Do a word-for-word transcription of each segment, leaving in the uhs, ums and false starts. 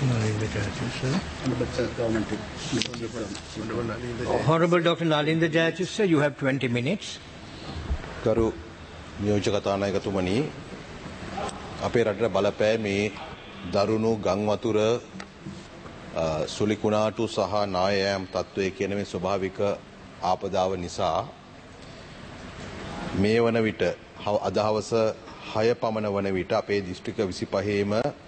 Nalinda Jayatissa. Honorable Doctor Nalinda Jayatissa, you have twenty minutes. Garu නියෝජ්‍ය කතානායකතුමනි අපේ රටට බලපෑමේ දරුණු ගම් වතුර සුලිකුණාටු සහ නායෑම් තත්ත්වයේ කියන මේ ස්වභාවික ආපදාව නිසා මේ වන විට අද හවස හය පමණ වන විට අපේ දිස්ත්‍රික්ක විසිපහේම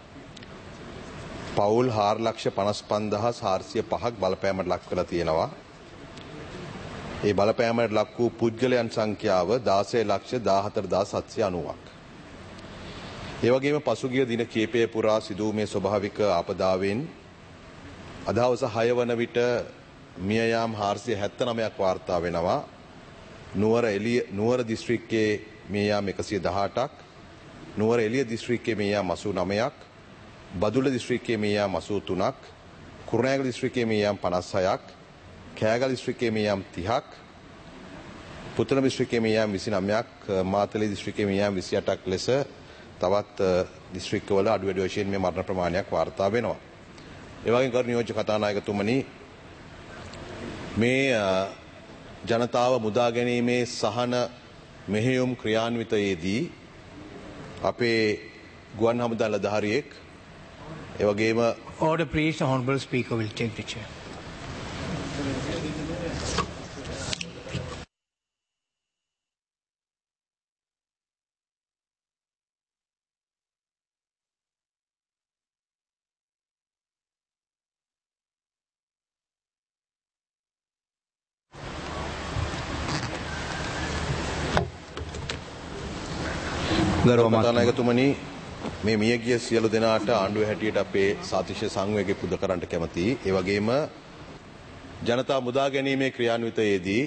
පවුල් හාර ලක්ෂ පනස් පන්දහස් හාරසිය පහක් බලපෑමට ලක් වෙලා තියෙනවා. ඒ බලපෑමට ලක් වූ පුද්ගලයන් සංඛ්‍යාව දාසය ලක්ෂ දාහතර දහස් හත්සිය අනූවක්. ඒ වගේම පසුගිය දින කිහිපය පුරා සිදු වූ මේ ස්වභාවික ආපදාවෙන් අද හවස හය වන විට මිය යාම් හාරසිය හැත්තනවයක් වාර්තා වෙනවා. නුවර එළිය නුවර දිස්ත්‍රික්කයේ මිය යාම් එකසිය දහඅටක්, නුවර එළිය දිස්ත්‍රික්කයේ මිය යාම් අසූ නවයක්, බදුල්ල දිස්ත්‍රික්කයේ මිය යාම් අසූ තුනක්, කුරුණෑගල දිස්ත්‍රික්කයේ මිය යාම් පනස් හයක්, කෑගල දිස්ත්‍රික්කයේ මිය යාම් තිහක්, පුත්තලම දිස්ත්‍රික්කයේ මිය යාම් විසි නවයක්, මාතලේ දිස්ත්‍රික්කයේ මිය යාම් විසි අටක් ලෙස තවත් දිස්ත්‍රික්කවල අඩු වැඩි වශයෙන් මේ මරණ ප්‍රමාණයක් වාර්තා වෙනවා. ඒ වගේම ගරු නියෝජ්‍ය කතානායකතුමනි මේ ජනතාව මුදා ගැනීමේ සහන මෙහෙයුම් ක්‍රියාන්විතයේදී අපේ ගුවන් හමුදා නිලධාරියෙක් ඒ වගේම Order please, the honorable speaker will take the chair. කතානායකතුමනි මේ මියගිය සියලු දෙනාට ආණ්ඩුවේ හැටියට අපේ සාතිශය සංවේගය පුද කරන්නට කැමතියි. ඒ වගේම ජනතා මුදා ගැනීමේ ක්‍රියාන්විතයේදී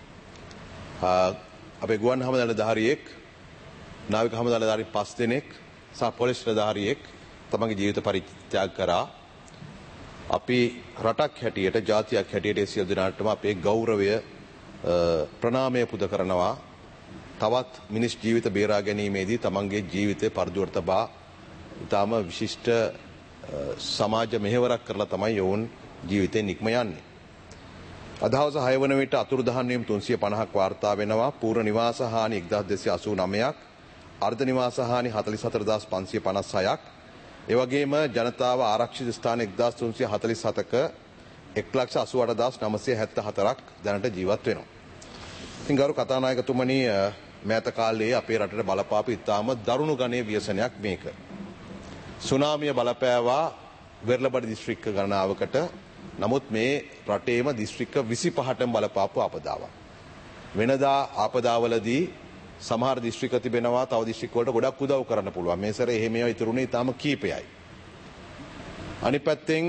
අපේ ගුවන් හමුදා නිලධාරියෙක්, නාවික හමුදා නිලධාරී පස් දෙනෙක් සහ පොලිස් නිලධාරියෙක් තමන්ගේ ජීවිත පරිත්‍යාග කරා. අපි රටක් හැටියට, ජාතියක් හැටියට ඒ සියලු දෙනාටම අපේ ගෞරවය ප්‍රණාමය පුද කරනවා. තවත් මිනිස් ජීවිත බේරා ගැනීමේදී තමන්ගේ ජීවිතය පරදුවට තබා ඉතාම විශිෂ්ට සමාජ මෙහෙවරක් කරලා තමයි ඔවුන් ජීවිතේ නික්ම යන්නේ. අද හවස හය වන විට අතුරුදහන් වීම තුන්සිය පනහක් වාර්තා වෙනවා. පූර්ව නිවාස හානි එක්දාස් දෙසිය අසූ නවයක්, අර්ධ නිවාස හානි හතළිස් හතර දහස් පන්සිය පනස් හයක්, ඒ වගේම ජනතාව ආරක්ෂිත ස්ථාන එක්දාස් තුන්සිය හතළිස් හතක එක් ලක්ෂ අසූ අට දහස් නවසිය හැත්තෑ හතරක් දැනට ජීවත් වෙනවා. ඉතින් ගරු කතානායකතුමනි මෑත කාලයේ අපේ රටට බලපාපු ඉතාම දරුණු ගණයේ ව්‍යසනයක් මේක. සුනාමිය බලපෑවා වෙරළබඩ දිස්ත්‍රික්ක ගණනාවකට. නමුත් මේ රටේම දිස්ත්‍රික්ක විසිපහටම බලපාපු ආපදාවක්. වෙනදා ආපදාවලදී සමහර දිස්ත්‍රික්ක තිබෙනවා තව දිස්ත්‍රික්ක වලට ගොඩක් උදව් කරන්න පුළුවන්. මේ සැරේ එහෙම ඒවා ඉතුරුනේ ඉතාම කීපයයි. අනිත් පැත්තෙන්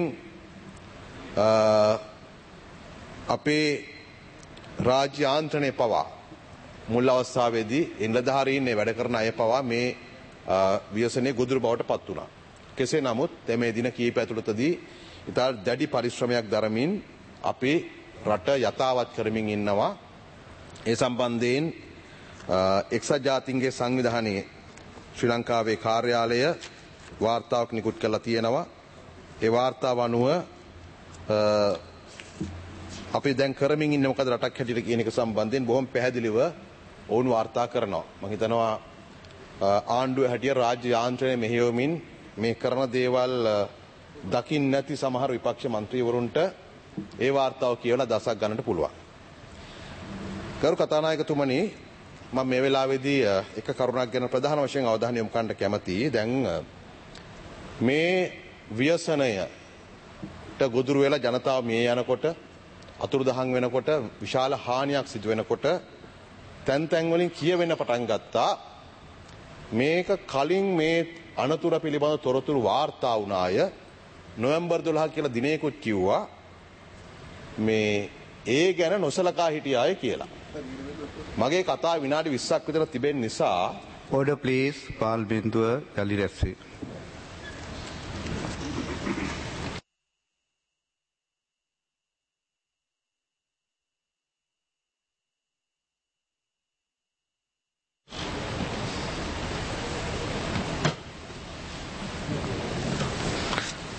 අපේ රාජ්‍ය ආන්ත්‍රණය පවා මුල් අවස්ථාවේදී නිලධාරීන් වැඩ කරන අය පවා මේ ව්‍යසනයේ ගොදුරු බවට පත් වුණා. කෙසේ නමුත් මේ දින කිහිප ඇතුළතදී ඉතා දැඩි පරිශ්‍රමයක් දරමින් අපි රට යථාවත් කරමින් ඉන්නවා. ඒ සම්බන්ධයෙන් එක්සත් ජාතීන්ගේ සංවිධානයේ ශ්‍රී ලංකාවේ කාර්යාලය වාර්තාවක් නිකුත් කරලා තියෙනවා. ඒ වාර්තාව අනුව අපි දැන් කරමින් ඉන්නේ මොකද රටක් හැටියට කියන එක සම්බන්ධයෙන් බොහොම පැහැදිලිව ඔවුන් වාර්තා කරනවා. මම හිතනවා ආණ්ඩුව හැටියට රාජ්‍ය යාන්ත්‍රණය මෙහෙයවමින් මේ කරන දේවල් දකින්න නැති සමහර විපක්ෂ මන්ත්‍රීවරුන්ට ඒ වාර්තාව කියවලා දසක් ගන්නට පුළුවන්. ගරු කතානායකතුමනි මම මේ වෙලාවේදී එක කරුණක් ගැන ප්‍රධාන වශයෙන් අවධානය යොමු කරන්න කැමතියි. දැන් මේ ව්‍යසනයට ගොදුරු වෙලා ජනතාව මේ යනකොට අතුරුදහන් වෙනකොට විශාල හානියක් සිදු වෙනකොට තැන් තැන් වලින් කියවෙන්න පටන් ගත්තා. මේක කලින් මේ අනතුර පිළිබඳ තොරතුරු වාර්තා වුණාය. නොවැම්බර් දොළහ කියලා දිනයකුත් කිව්වා මේ ඒ ගැන නොසලකා හිටියාය කියලා. මගේ කතාව විනාඩි විස්සක් විතර තිබෙන නිසා Order please, පාර්ලිමේන්තුව යලි රැස්වේ.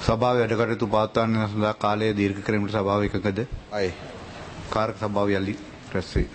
සභාවේ වැඩ කටයුතු පවත්වන්න සඳහා කාලය දීර්ඝ කිරීමට සභාව එකඟද? අය කාර්ක සභාව යලි රැස් වේ.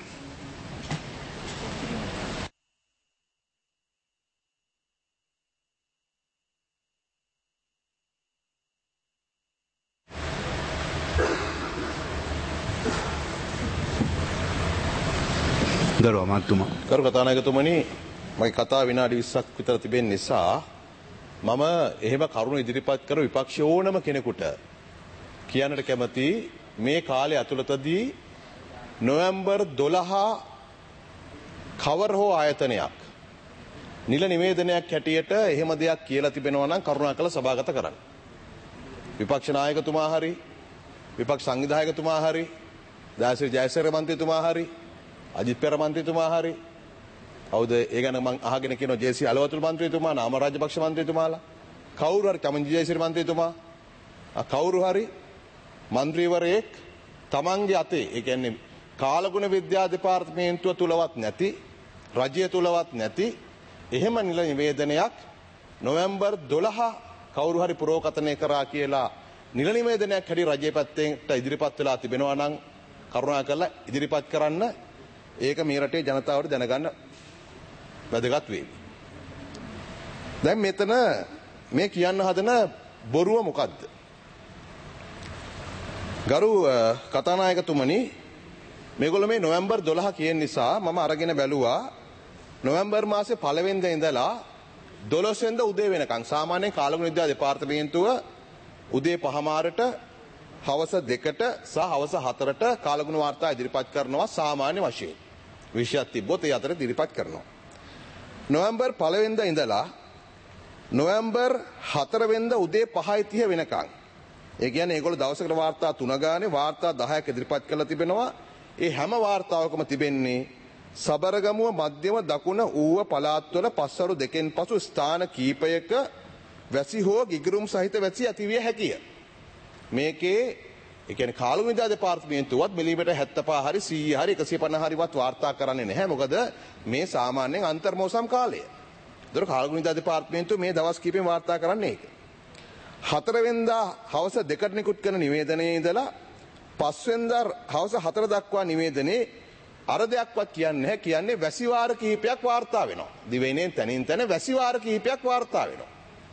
ගරු අමාත්‍යතුමා. කරු කතානායකතුමනි මගේ කතාව විනාඩි විස්සක් විතර තිබෙන නිසා මම එහෙම කරුණු ඉදිරිපත් කර විපක්ෂ ඕනම කෙනෙකුට කියන්නට කැමති මේ කාලය ඇතුළතදී නොවැම්බර් දොළහ කවර හෝ ආයතනයක් නිල නිවේදනයක් හැටියට එහෙම දෙයක් කියලා තිබෙනවා නම් කරුණාකර සභාගත කරන්න. විපක්ෂ නායකතුමා හරි විපක්ෂ සංවිධායකතුමා හරි දාසිරි ජයසේකර මන්ත්‍රීතුමා හරි අජිත් පෙර මන්ත්‍රීතුමා හරි කවුද ඒ ගැන මම අහගෙන කියනවා ජේ.සී. අලවතුල් මන්ත්‍රීතුමා නාම රාජපක්ෂ මන්ත්‍රීතුමාලා කවුරු හරි චමන්ජි ජයසිරි මන්ත්‍රීතුමා කවුරු හරි මන්ත්‍රීවරයෙක් තමන්ගේ අතේ ඒ කියන්නේ කාලගුණ විද්‍යා දෙපාර්තමේන්තුව තුලවත් නැති රජය තුලවත් නැති එහෙම නිල නිවේදනයක් නොවැම්බර් දොළහ කවුරු හරි පුරෝකථනය කරා කියලා නිල නිවේදනයක් හැටි රජයේ පැත්තෙන් ඉදිරිපත් වෙලා තිබෙනවා නම් කරුණාකරලා ඉදිරිපත් කරන්න. ඒක මේ රටේ ජනතාවට දැනගන්න වැදගත් වේ. දැන් මෙතන මේ කියන්න හදන බොරුව මොකද්ද? ගරු කතානායකතුමනි මේගොල්ලෝ මේ නොවැම්බර් දොළහ කියන නිසා මම අරගෙන බැලුවා නොවැම්බර් මාසේ පළවෙනිදා ඉඳලා දොළොස් වෙනිදා උදේ වෙනකන් සාමාන්‍යයෙන් කාලගුණ විද්‍යා දෙපාර්තමේන්තුව උදේ පහමාරට හවස දෙකට සහ හවස හතරට කාලගුණ වාර්තා ඉදිරිපත් කරනවා සාමාන්‍ය වශයෙන්. විෂයක් තිබ්බොත් ඒ අතර ඉදිරිපත් කරනවා. නොවැම්බර් පළවෙනිදා ඉඳලා නොවැම්බර් හතර වෙනිදා උදේ පහයි තිහ වෙනකන්. ඒ කියන්නේ ඒගොල්ලෝ දවසකට වාර්තා තුන ගානේ වාර්තා දහයක් ඉදිරිපත් කරලා තිබෙනවා. ඒ හැම වාර්තාවකම තිබෙන්නේ සබරගමුව මධ්‍යම දකුණ ඌව පළාත්වල පස්වරු දෙකෙන් පසු ස්ථාන කීපයක වැසි හෝ ගිගුරුම් සහිත වැසි ඇතිවිය හැකිය. මේකේ ඒ කියන්නේ කාලගුණ විද්‍යා දෙපාර්තමේන්තුවත් මිලිමීටර් හැත්තෑ පහ හරි සීය හරි එකසිය පනහ හරිවත් වාර්තා කරන්නේ නැහැ. මොකද මේ සාමාන්‍යයෙන් අන්තර් මෝසම් කාලය. ඒතර කාලගුණ විද්‍යා දෙපාර්තමේන්තුව මේ දවස් කිහිපෙම වාර්තා කරන්නේ ඒක. හතර වෙනිදා හවස දෙකට නිකුත් කරන නිවේදනයේ ඉඳලා පස් වෙනිදා හවස හතර දක්වා නිවේදනයේ අර දෙයක්වත් කියන්නේ නැහැ. කියන්නේ වැසි වාර කිහිපයක් වාර්තා වෙනවා. දිවයිනේ තනින් තන වැසි වාර කිහිපයක් වාර්තා වෙනවා.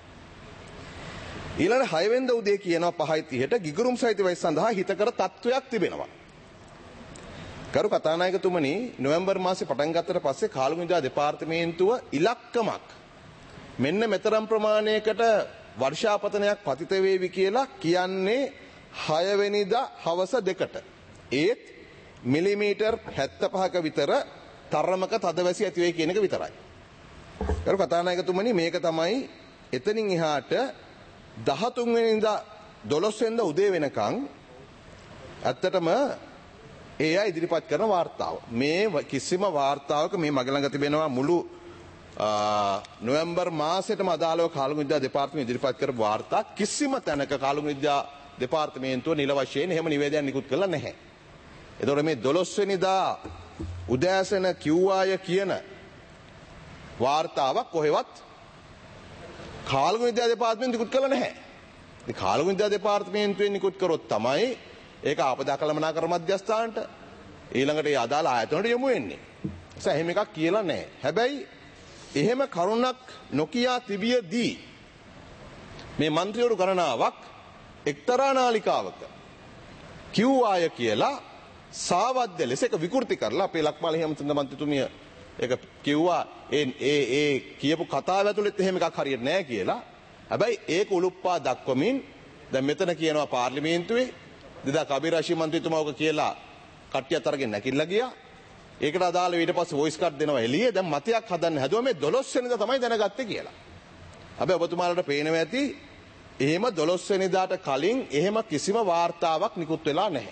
ඊළඟ හය වෙනිදා උදේ කියනවා පහයි තිහට ගිගුරුම් සහිත වැසි සඳහා හිතකර තත්වයක් තිබෙනවා. කරු කතානායකතුමනි නොවැම්බර් මාසේ පටන් ගත්තට පස්සේ කාලගුණ විද්‍යා දෙපාර්තමේන්තුව ඉලක්කමක් මෙන්න මෙතරම් ප්‍රමාණයකට වර්ෂාපතනයක් පතිත වේවි කියලා කියන්නේ හය වෙනිදා හවස දෙකට. ඒත් මිලිමීටර් හැත්තෑ පහක විතර තරමක තදවැසි ඇති වෙයි කියන එක විතරයි. කරු කතානායකතුමනි මේක තමයි එතනින් එහාට දහතුන් වෙනිදා දොළොස් වෙනිදා උදේ වෙනකන් ඇත්තටම ඒ අය ඉදිරිපත් කරන වාර්තාව. මේ කිසිම වාර්තාවක මේ මග ළඟ තිබෙනවා මුළු නොවැම්බර් මාසෙටම අදාළව කාලගුණ විද්‍යා දෙපාර්තමේන්තුව ඉදිරිපත් කරපු වාර්තා කිසිම තැනක කාලගුණ විද්‍යා දෙපාර්තමේන්තුව නිල වශයෙන් එහෙම නිවේදනයක් නිකුත් කළා නැහැ. ඒතකොට මේ දොළොස් වෙනිදා උදෑසන කිව්වාය කියන වාර්තාවක් කොහෙවත් කාලගුණ විද්‍යා දෙපාර්තමේන්තුව නිකුත් කළා නැහැ. ඉතින් කාලගුණ විද්‍යා දෙපාර්තමේන්තුවෙන් නිකුත් කරොත් තමයි ඒක ආපදා කළමනාකරණ මධ්‍යස්ථානට ඊළඟට ඒ අදාළ ආයතනවලට යොමු වෙන්නේ. ඒස එහෙම එකක් කියලා නැහැ. හැබැයි එහෙම කරුණක් නොකියා තිබියදී මේ മന്ത്രിවරු ගණනාවක් එක්තරා නාලිකාවක කිව්වාය කියලා සාවද්‍ය ලෙස එක විකෘති කරලා අපේ ලක්මාල හේමචන්ද්‍ර මන්ත්‍රීතුමිය ඒක කිව්වා ඒ ඒ ඒ කියපු කතාව ඇතුළෙත් එහෙම එකක් හරියට නැහැ කියලා. හැබැයි ඒක උලුප්පා දක්වමින් දැන් මෙතන කියනවා පාර්ලිමේන්තුවේ දෙදා කබීර් රෂීද් මන්ත්‍රීතුමා ඔක කියලා කට්ටියත් අරගෙන නැකිලා ගියා. ඒකට අදාළව ඊට පස්සේ වොයිස් කට් දෙනවා එළියේ. දැන් මතයක් හදන්න හැදුවා මේ දොළොස් වෙනිදා තමයි දැනගත්තේ කියලා. හැබැයි ඔබතුමාලට පේනවා ඇති එහෙම දොළොස් වෙනිදාට කලින් එහෙම කිසිම වාර්තාවක් නිකුත් වෙලා නැහැ.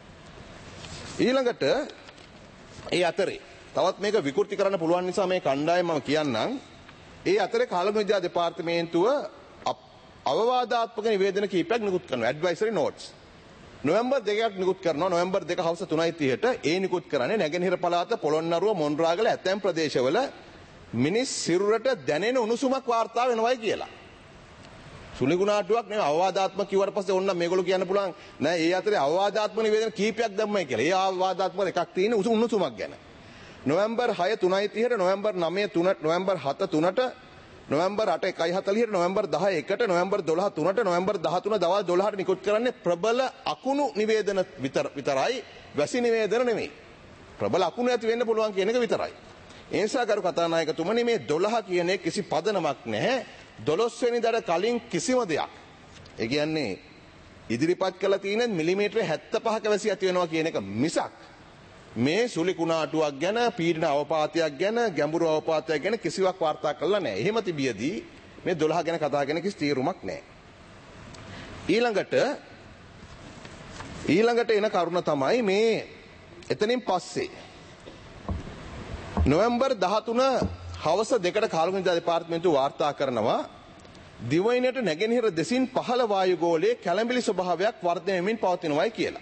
ඊළඟට ඒ අතරේ තවත් මේක විකෘති කරන්න පුළුවන් නිසා මේ කණ්ඩායම මම කියන්නම්. ඒ අතරේ කාලගුණ විද්‍යා දෙපාර්තමේන්තුව අවවාදාත්මක නිවේදන කීපයක් නිකුත් කරනවා. ඇඩ්වයිසරි නෝට්ස්. නොවැම්බර් දෙකක් නිකුත් කරනවා. නොවැම්බර් දෙක හවස තුනයි තිහට ඒ නිකුත් කරන්නේ නැගෙනහිර පළාත පොළොන්නරුව මොන්රාගල ඇතැම් ප්‍රදේශවල මිනිස් සිරුරට දැනෙන උණුසුමක් වාර්තා වෙනවයි කියලා. සුලිගුණාටුවක් නෙවෙයි අවවාදාත්මක කිව්වට පස්සේ ඕන්න මේගොල්ලෝ කියන්න පුළුවන් නෑ ඒ අතරේ අවවාදාත්මක නිවේදන කීපයක් දැම්මයි කියලා. ඒ අවවාදාත්මක එකක් තියෙන උණුසුමක් ගැන. නොවැම්බර් හය තුනයි තිහට නොවැම්බර් නවය තුනට නොවැම්බර් හත තුනට නොවැම්බර් අට එකයි හතළිහට නොවැම්බර් දහ එකට නොවැම්බර් දොළහ තුනට නොවැම්බර් දහතුන දවල් දොළහට නිකුත් කරන්නේ ප්‍රබල අකුණු නිවේදන විතර විතරයි වැසි නිවේදන නෙමෙයි. ප්‍රබල අකුණු ඇති වෙන්න පුළුවන් කියන එක විතරයි. ඒ නිසා කරු කතානායකතුමනි මේ දොළහ කියන එක කිසි පදනමක් නැහැ. දොළොස් වෙනිදාට කලින් කිසිම දෙයක්. ඒ කියන්නේ ඉදිරිපත් කළ තියෙන මිලිමීටර හැත්තෑ පහක වැසි ඇති වෙනවා කියන එක මිසක් මේ සුලි කුණාටුවක් ගැන පීඩන අවපාතයක් ගැන ගැඹුරු අවපාතයක් ගැන කිසිවක් වාර්තා කළා නැහැ. එහෙම තිබියදී මේ දොළහ ගැන කතා කරන කිසි තීරුමක් නැහැ. ඊළඟට ඊළඟට එන කරුණ තමයි මේ එතනින් පස්සේ නොවැම්බර් දහතුන හවස දෙකට කාලගුණ දෙපාර්තමේන්තුව වාර්තා කරනවා දිවයිනට නැගෙනහිර දෙසින් පහළ වායුගෝලයේ කැළඹිලි ස්වභාවයක් වර්ධනය වෙමින් පවතිනවායි කියලා.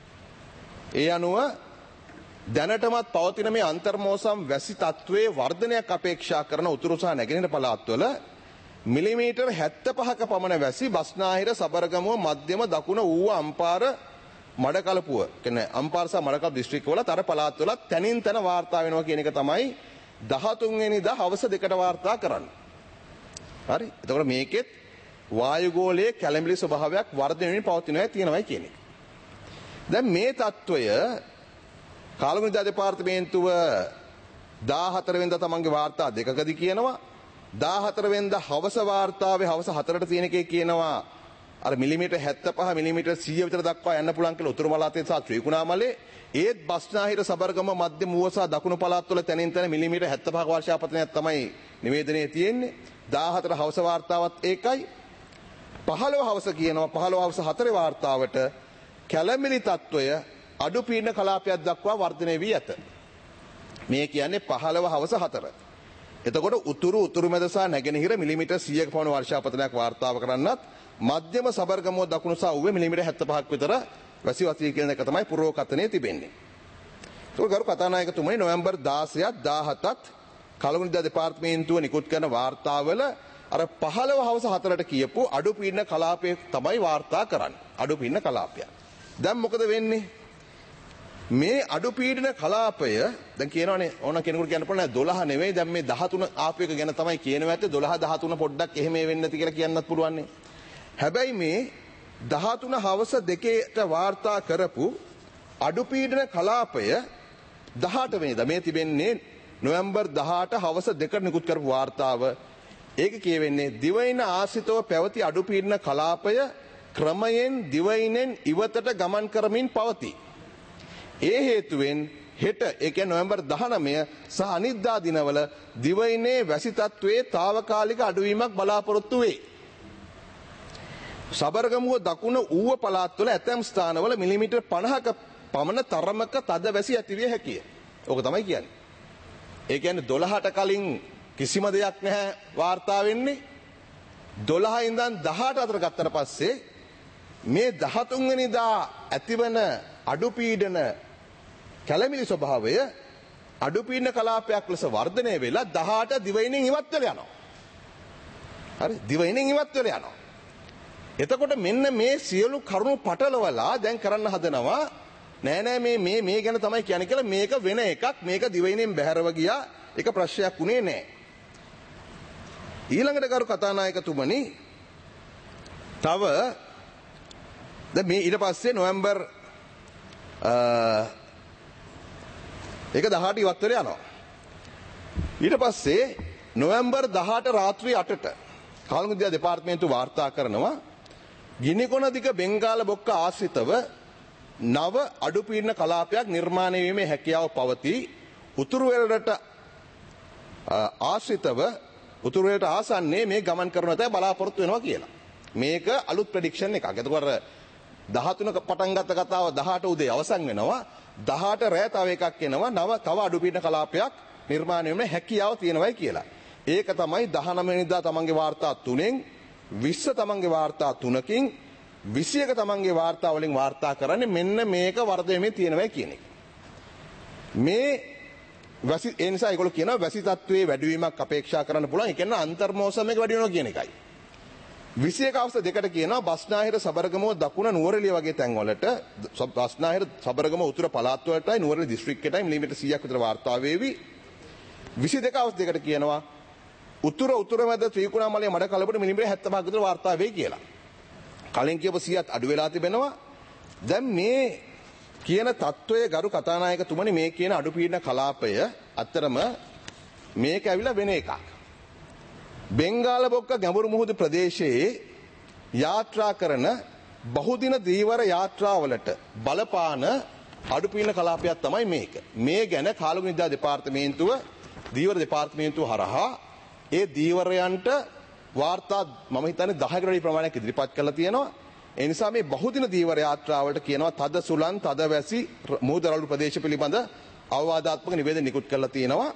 ඒ අනුව දැනටමත් පවතින මේ අන්තර්මෝසම් වැසි තත්ත්වයේ වර්ධනයක් අපේක්ෂා කරන උතුරු සහ නැගෙනහිර පළාත්වල මිලිමීටර් හැත්තෑ පහක පමණ වැසි බස්නාහිර සබරගමුව මධ්‍යම දකුණ ඌව අම්පාර මඩකලපුව කියන්නේ අම්පාර සහ මඩකලපුව දිස්ත්‍රික්කවල තර පළාත්වල තනින් තන වාර්තා වෙනවා කියන එක තමයි දහතුන් වෙනිදා හවස දෙකට වාර්තා කරන්නේ. හරි. එතකොට මේකෙත් වායුගෝලයේ කැළඹිලි ස්වභාවයක් වර්ධනය වෙමින් පවතිනවා තියෙනවායි කියන එක. දැන් මේ තත්ත්වය කාලගුණ දෙපාර්තමේන්තුව දාහතර වෙනිදා තමන්ගේ වාර්තා දෙකකදී කියනවා දාහතර වෙනිදා හවස වාර්තාවේ හවස හතරට තියෙන එකේ කියනවා අර මිලිමීටර් හැත්තෑ පහ මිලිමීටර් සීය විතර දක්වා යන්න පුළුවන් කියලා උතුරු පළාතේ සහ ත්‍රිකුණාමලේ ඒත් බස්නාහිර සබරගම මධ්‍ය මුව සහ දකුණු පළාත්වල තැනින් තැන මිලිමීටර් හැත්තෑ පහක වර්ෂාපතනයක් තමයි නිවේදනයේ තියෙන්නේ. දාහතර හවස වාර්තාවත් ඒකයි. පහළොව හවස කියනවා පහළොව හවස හතරේ වාර්තාවට කැළඹිලි තත්ත්වය අඩු පීඩන කලාපයක් දක්වා වර්ධනය වී ඇත. මේ කියන්නේ පහළොව හවස හතර. එතකොට උතුරු උතුරු මැද සහ නැගෙනහිර මිලිමීටර් සීයක පමණ වර්ෂාපතනයක් වාර්තාව කරන්නත් මධ්‍යම සබර්ගමුව දකුණු සහ ඌවේ මිලිමීටර් හැත්තෑ පහක් විතර වැසි වසී කියන එක තමයි පුරෝකතනයේ තිබෙන්නේ. ඒක ගරු කතානායකතුමනි නොවැම්බර් දාසයත් දාහතත් කලගුණ දෙපාර්තමේන්තුව නිකුත් කරන වාර්තාවල අර පහළොව හවස හතරට කියපු අඩු පීඩන කලාපය තමයි වාර්තා කරන්නේ. අඩු පීඩන කලාපය. දැන් මොකද වෙන්නේ? මේ අඩු පීඩන කලාපය දැන් කියනවානේ ඕන කෙනෙකුට කියන්න පුළුවන් දොළහ නෙවෙයි දැන් මේ දහතුන ආපු එක ගැන තමයි කියනවා ඇත්තේ දොළහ දහතුන පොඩ්ඩක් එහෙම වෙන්නේ නැති කියලා කියන්නත් පුළුවන් නේ. හැබැයි මේ දහතුන හවස දෙකේට වාර්තා කරපු අඩු පීඩන කලාපය දහඅට වෙනිදා මේ තිබෙන්නේ නොවැම්බර් දහඅට හවස දෙකට නිකුත් කරපු වාර්තාව. ඒක කියවෙන්නේ දිවයින ආශ්‍රිතව පැවති අඩු පීඩන කලාපය ක්‍රමයෙන් දිවයිනෙන් ඉවතට ගමන් කරමින් පවතී. ඒ හේතුවෙන් හෙට ඒ කියන්නේ නොවැම්බර් දහනවය සහ අනිද්දා දිනවල දිවයිනේ වැසි තත්ත්වයේ తాවකාලික අඩුවීමක් බලාපොරොත්තු වේ. සබරගමුව දකුණ ඌව පළාත්වල ඇතැම් ස්ථානවල මිලිමීටර් පනහක පමණ තරමක තද වැසි ඇතිවිය හැකිය. ඕක තමයි කියන්නේ. ඒ කියන්නේ දොළහට කලින් කිසිම දෙයක් නැහැ වාර්තා වෙන්නේ. දොළහ ඉඳන් දහඅට අතර ගත්තට පස්සේ මේ දහතුන් වෙනිදා ඇතිවන අඩු පීඩන කැළමිලි ස්වභාවය අඩු පීඩන කලාපයක් ලෙස වර්ධනය වෙලා දහඅට දිවයිනෙන් ඉවත් වෙලා යනවා. හරි දිවයිනෙන් ඉවත් වෙලා යනවා. එතකොට මෙන්න මේ සියලු කරුණු පටලවලා දැන් කරන්න හදනවා නෑ නෑ මේ මේ මේ ගැන තමයි කියන්නේ කියලා මේක වෙන එකක් මේක දිවයිනෙන් බැහැරව ගියා ඒක ප්‍රශ්නයක් උනේ නෑ. ඊළඟට කරු කතානායකතුමනි තව දැන් මේ ඊට පස්සේ නොවැම්බර් ඒක දහඅට ඉවත් වෙලා යනවා. ඊට පස්සේ නොවැම්බර් දහඅට රාත්‍රී අටට කාලගුණ දෙපාර්තමේන්තුව වාර්තා කරනවා ගිනිකොන දිග බෙන්ගාල බොක්ක ආශ්‍රිතව නව අඩු පීඩන කලාපයක් නිර්මාණය වීමේ හැකියාව පවතී. උතුරු වෙරළට ආශ්‍රිතව උතුරු වෙරළට ආසන්නයේ මේ ගමන් කරන තේ බලාපොරොත්තු වෙනවා කියලා. මේක අලුත් ප්‍රෙඩික්ෂන් එකක්. එතකොට දහතුනක පටන් ගත්ත කතාව දහඅට උදේ අවසන් වෙනවා. දහඅට රෑ තව එකක් එනවා. නව තව අඩු පීඩන කලාපයක් නිර්මාණය වීමේ හැකියාව තියෙනවායි කියලා. ඒක තමයි දහනවය වෙනිදා තමන්ගේ වාර්තා තුනෙන් විස්ස තමන්ගේ වාර්තා තුනකින් විසි එක තමන්ගේ වාර්තා වලින් වාර්තා කරන්නේ මෙන්න මේක වර්ධනයේ තියෙනවා කියන එක. මේ වැසි ඒ නිසා ඒගොල්ලෝ කියනවා වැසි තත්ත්වයේ වැඩිවීමක් අපේක්ෂා කරන්න පුළුවන්. ඒ කියන්නේ අන්තර්මෝසම් එක වැඩි වෙනවා කියන එකයි. විසියක අවස්ථා දෙකට කියනවා බස්නාහිර සබරගමුව දකුණ නුවරඑළිය වගේ තැන්වලට බස්නාහිර සබරගමුව උතුර පළාත් වලටයි නුවරඑළිය දිස්ත්‍රික්කයටයි මිලිමීටර් සීයක් විතර වාර්තා වේවි. විසිදෙක අවස්ථා දෙකට කියනවා උතුර උතුර මැද ත්‍රිකුණාමලය මඩ කලපට මිලිමීටර් හැත්තෑපහක් විතර වාර්තා වෙයි කියලා. කලින් කියපු සීයත් අඩු වෙලා තිබෙනවා. දැන් මේ කියන තත්වයේ ගරු කතානායකතුමනි මේ කියන අඩු පීඩන කලාපය අත්‍තරම මේක ඇවිල්ලා වෙන එකක්. බෙන්ගාල බොක්ක ගැඹුරු මුහුදු ප්‍රදේශයේ යාත්‍රා කරන බහුදින දීවර යාත්‍රාවලට බලපාන අඩු පීඩන කලාපයක් තමයි මේක. මේ ගැන කාලගුණ විද්‍යා දෙපාර්තමේන්තුව දීවර දෙපාර්තමේන්තුව හරහා ඒ දීවරයන්ට වාර්තා මම හිතන්නේ දහයකට වැඩි ප්‍රමාණයක් ඉදිරිපත් කරලා තියෙනවා. ඒ නිසා මේ බහුදින දීවර යාත්‍රාවලට කියනවා තද සුළං තද වැසි මුහුද රළු ප්‍රදේශ පිළිබඳ අවවාදාත්මක නිවේදන නිකුත් කරලා තියෙනවා.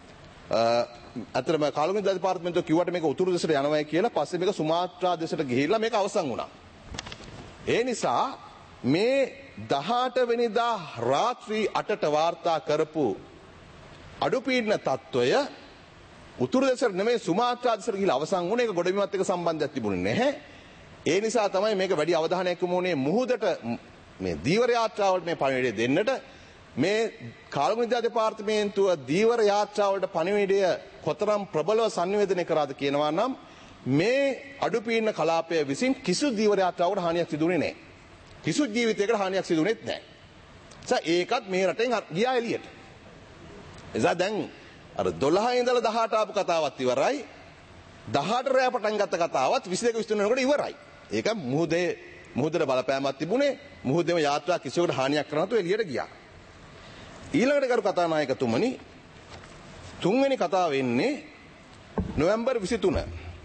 අතරම කාලගුණ විද්‍යා දෙපාර්තමේන්තුව කිව්වට මේක උතුරු දෙසට යනවායි කියලා පස්සේ මේක සුමාත්‍රා දෙසට ගිහිල්ලා මේක අවසන් වුණා. ඒ නිසා මේ දහඅට වෙනිදා රාත්‍රී අටට වාර්තා කරපු අඩුපීඩන තත්ත්වය උතුරු දෙසට නෙමෙයි සුමාත්‍රා දෙසට ගිහිල්ලා අවසන් වුණේ. ඒක ගොඩබිමත් එක්ක සම්බන්ධයක් තිබුණේ නැහැ. ඒ නිසා තමයි මේක වැඩි අවධානයක් යොමු වුණේ මුහුදට මේ දීවර යාත්‍රාවලට මේ පණිවිඩය දෙන්නට. මේ කාලගුණ විද්‍යා දෙපාර්තමේන්තුව දීවර යාත්‍රාවලට පණිවිඩය කොතරම් ප්‍රබලව සංනිවේදනය කරාද කියනවා නම් මේ අඩුපීඩන කලාපය විසින් කිසි දීවර යාත්‍රාවකට හානියක් සිදුුනේ නැහැ. කිසි ජීවිතයකට හානියක් සිදුුනේත් නැහැ. ඒ ඒකත් මේ රටෙන් ගියා එළියට. එසා දැන් අර දොළහ ඉඳලා දහඅට ආපු කතාවත් ඉවරයි. දහඅට රැය පටන් ගත්ත කතාවත් විසිදෙක විසිතුන වෙනකොට ඉවරයි. ඒක මුහුදේ මුහුදට බලපෑමක් තිබුණේ. මුහුදේම යාත්‍රා කිසිවකට හානියක් කරන්න නැතුව එළියට ගියා. ඊළඟට කරු කතානායකතුමනි තුන්වෙනි කතාව වෙන්නේ නොවැම්බර් විසිතුන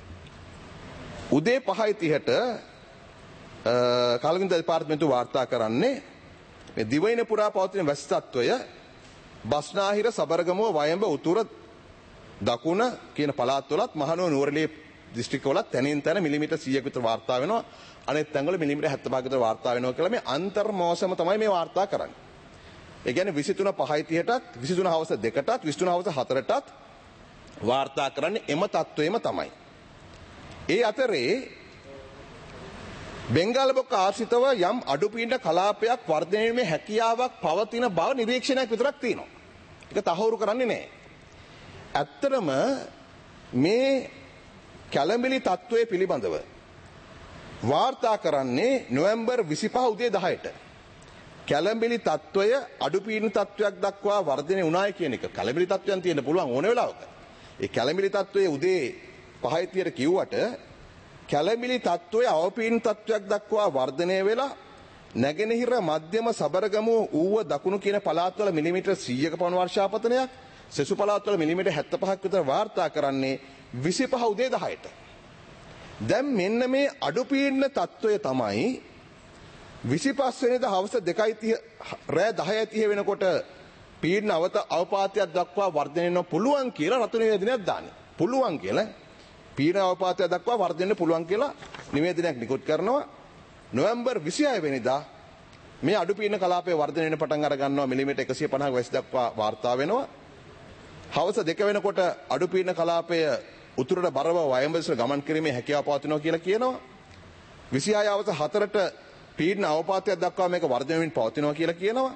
උදේ පහයි තිහට කාලගුණ දෙපාර්තමේන්තුව වාර්තා කරන්නේ මේ දිවයින පුරා පවතින වැසි තත්ත්වය බස්නාහිර සබරගමුව වයඹ උතුර දකුණ කියන පළාත්වලත් මහනුවර නුවරඑළිය දිස්ත්‍රික්කවලත් තැනින් තැන මිලිමීටර් සීයක් විතර වාර්තා වෙනවා. අනෙක් තැන්වල මිලිමීටර් හැත්තෑපහක් විතර වාර්තා වෙනවා කියලා මේ අන්තර් මෝසම තමයි මේ වාර්තා කරන්නේ. ඒ කියන්නේ විසිතුන පහයි තිහටත් විසිතුන හවස දෙකටත් විසිතුන හවස හතරටත් වාර්තා කරන්නේ එම තත්වයේම තමයි. ඒ අතරේ බෙන්ගාල බොක්ක ආශ්‍රිතව යම් අඩුපීඩන කලාපයක් වර්ධනය වීමේ හැකියාවක් පවතින බව නිරීක්ෂණයක් විතරක් තියෙනවා. ඒක තහවුරු කරන්නේ නැහැ. ඇත්තටම මේ කැළඹිලි තත්වයේ පිළිබඳව වාර්තා කරන්නේ නොවැම්බර් විසිපහ උදේ දහයට. කැළඹිලි තත්වය අඩුපීඩන තත්වයක් දක්වා වර්ධනය වුණායි කියන එක. කැළඹිලි තත්වයන් තියෙන්න පුළුවන් ඕන වෙලාවක. ඒ කැළඹිලි තත්වයේ උදේ පහයි තිහට කිව්වට කැළඹිලි තත්වයේ අවපීඩන තත්වයක් දක්වා වර්ධනය වෙලා නැගෙනහිර මධ්‍යම සබරගමුව ඌව දකුණු කියන පළාත්වල මිලිමීටර් සීයක පමණ වර්ෂාපතනයක් සෙසු පළාත්වල මිලිමීටර් හැත්තෑපහක් විතර වාර්තා කරන්නේ විසිපහ උදේ දහයට. දැන් මෙන්න මේ අඩුපීඩන තත්වය තමයි විසිපස් වෙනිදා හවස දෙකයි තිහ රෑ දහයයි තිහ වෙනකොට පීඩන අවත අවපාතයක් දක්වා වර්ධනය වෙන්න පුළුවන් කියලා රතු නිවේදනයක් දාන්නේ. පුළුවන් කියලා පීඩන අවපාතය දක්වා වර්ධනය වෙන්න පුළුවන් කියලා නිවේදනයක් නිකුත් කරනවා. නොවැම්බර් විසිහය වෙනිදා මේ අඩුපීඩන කලාපයේ වර්ධනය වෙන පටන් අර ගන්නවා මිලිමීටර් එකසිය පනහක වැසි දක්වා වාර්තා වෙනවා. හවස දෙක වෙනකොට අඩුපීඩන කලාපය උතුරට බරව වයඹ දෙසට ගමන් කිරීමේ හැකියාව පවතිනවා කියලා කියනවා. විසිහය හවස හතරට පීඩන අවපාතයක් දක්වා මේක වර්ධනය වෙමින් පවතිනවා කියලා කියනවා.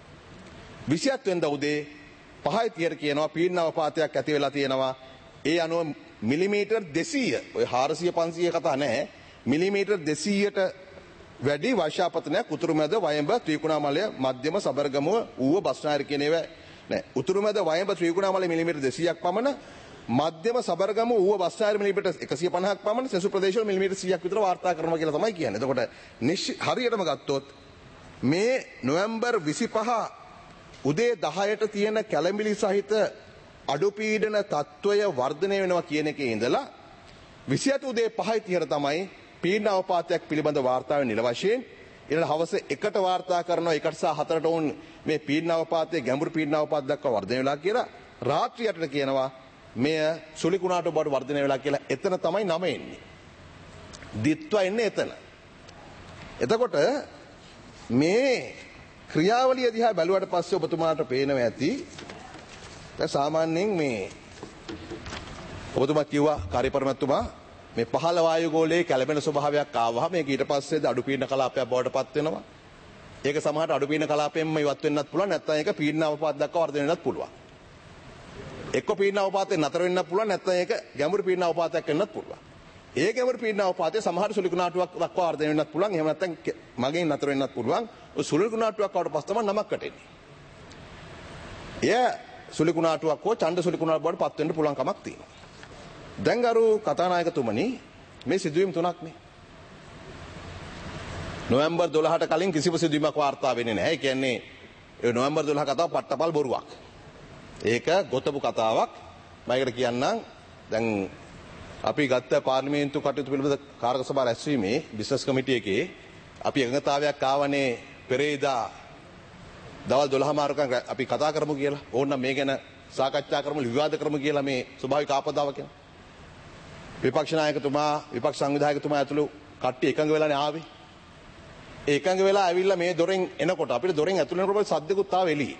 විසිහත් වෙනිදා උදේ පහයි තිහට කියනවා පීඩන අවපාතයක් ඇති වෙලා තියෙනවා. ඒ අනුව මිලිමීටර් දෙසීය ඔය හාරසිය පන්සීය කතා නැහැ. මිලිමීටර් දෙසීයට වැඩි වර්ෂාපතනයක් උතුරු මැද වයඹ ත්‍රිකුණාමලය මධ්‍යම සබරගමුව ඌව බස්නාහිර කියන ඒවා නෑ. උතුරු මැද වයඹ ත්‍රිකුණාමලය මිලිමීටර් දෙසීයක් පමණ මධ්‍යම සබරගමුව ඌව බස්නාහිර මිලිමීටර් එකසිය පනහක් පමණ සෙසු ප්‍රදේශවල මිලිමීටර් සීයක් විතර වාර්තා කරනවා කියලා තමයි කියන්නේ. එතකොට හරියටම ගත්තොත් මේ නොවැම්බර් විසිපහ උදේ දහයට තියෙන කැළඹිලි සහිත අඩුපීඩන තත්වය වර්ධනය වෙනවා කියන එකේ ඉඳලා විසිහත උදේ පහයි තිහට තමයි පීඩන අවපාතයක් පිළිබඳ වාර්තාව නිල වශයෙන් ඊළඟ හවස එකට වාර්තා කරනවා එකට සහ හතරට වුන් මේ පීඩන අවපාතයේ ගැඹුරු පීඩන අවපාත දක්වා වර්ධනය වෙලා කියලා රාත්‍රී අටට කියනවා මෙය සුළි කුණාටු බවට වර්ධනය වෙලා කියලා. එතන තමයි නම එන්නේ. දිත්වා එන්නේ එතන. එතකොට මේ ක්‍රියාවලිය දිහා බැලුවට පස්සේ ඔබතුමාට පේනවා ඇති දැන් සාමාන්‍යයෙන් මේ ඔබතුමා කිව්වා කාර්යපරිමතුමා මේ පහළ වායු ගෝලයේ කැළඹෙන ස්වභාවයක් ආවහම මේක ඊට පස්සේ අඩු පීඩන කලාපයක් බවට පත් වෙනවා. ඒක සමහරට අඩු පීඩන කලාපයෙන්ම ඉවත් වෙන්නත් පුළුවන්. නැත්නම් ඒක පීඩන අවපාත දක්වා වර්ධනය වෙන්නත් පුළුවන්. එක්ක පීඩන අවපාතයෙන් නතර වෙන්නත් පුළුවන්. නැත්නම් ඒක ගැඹුරු පීඩන අවපාතයක් වෙන්නත් පුළුවන්. ඒ ගැඹුරු පීඩන අවපාතයේ සමහර සුළු කුණාටුවක් දක්වා වර්ධනය වෙන්නත් පුළුවන්. එහෙම නැත්නම් මගෙන් නතර වෙන්නත් පුළුවන්. ඔය සුළු කුණාටුවක් ආවට පස්සේ තමයි නමක් කටෙන්නේ. එය සුළු කුණාටුවක් හෝ ඡණ්ඩ සුළු කුණාටුවක් බවට පත් වෙන්න පුළුවන් කමක් තියෙනවා. දැන් ගරු කතානායකතුමනි මේ සිදුවීම් තුනක් නේ. නොවැම්බර් දොළහට කලින් කිසිම සිදුවීමක් වාර්තා වෙන්නේ නැහැ. ඒ කියන්නේ ඒ නොවැම්බර් දොළහ කතාව පට්ටපල් බොරුවක්. ඒක ගොතපු කතාවක්. මම ඒකට කියන්නම් දැන් අපි ගත්ත පාර්ලිමේන්තු කටයුතු පිළිබඳ කාර්ක සභාව රැස්වීමේ බිස්නස් කමිටු එකේ අපි එකඟතාවයක් ආවනේ පෙරේදා දවල් දොළහ මාරුකම් අපි කතා කරමු කියලා. ඕනනම් මේ ගැන සාකච්ඡා කරමු විවාද කරමු කියලා මේ ස්වභාවික ආපදාව කියන. විපක්ෂ නායකතුමා විපක්ෂ සංවිධායකතුමා ඇතුළු කට්ටිය එකඟ වෙලානේ ආවේ. ඒ එකඟ වෙලා ඇවිල්ලා මේ දොරෙන් එනකොට අපිට දොරෙන් ඇතුල් වෙනකොට සද්දකුත් ආව එළියේ.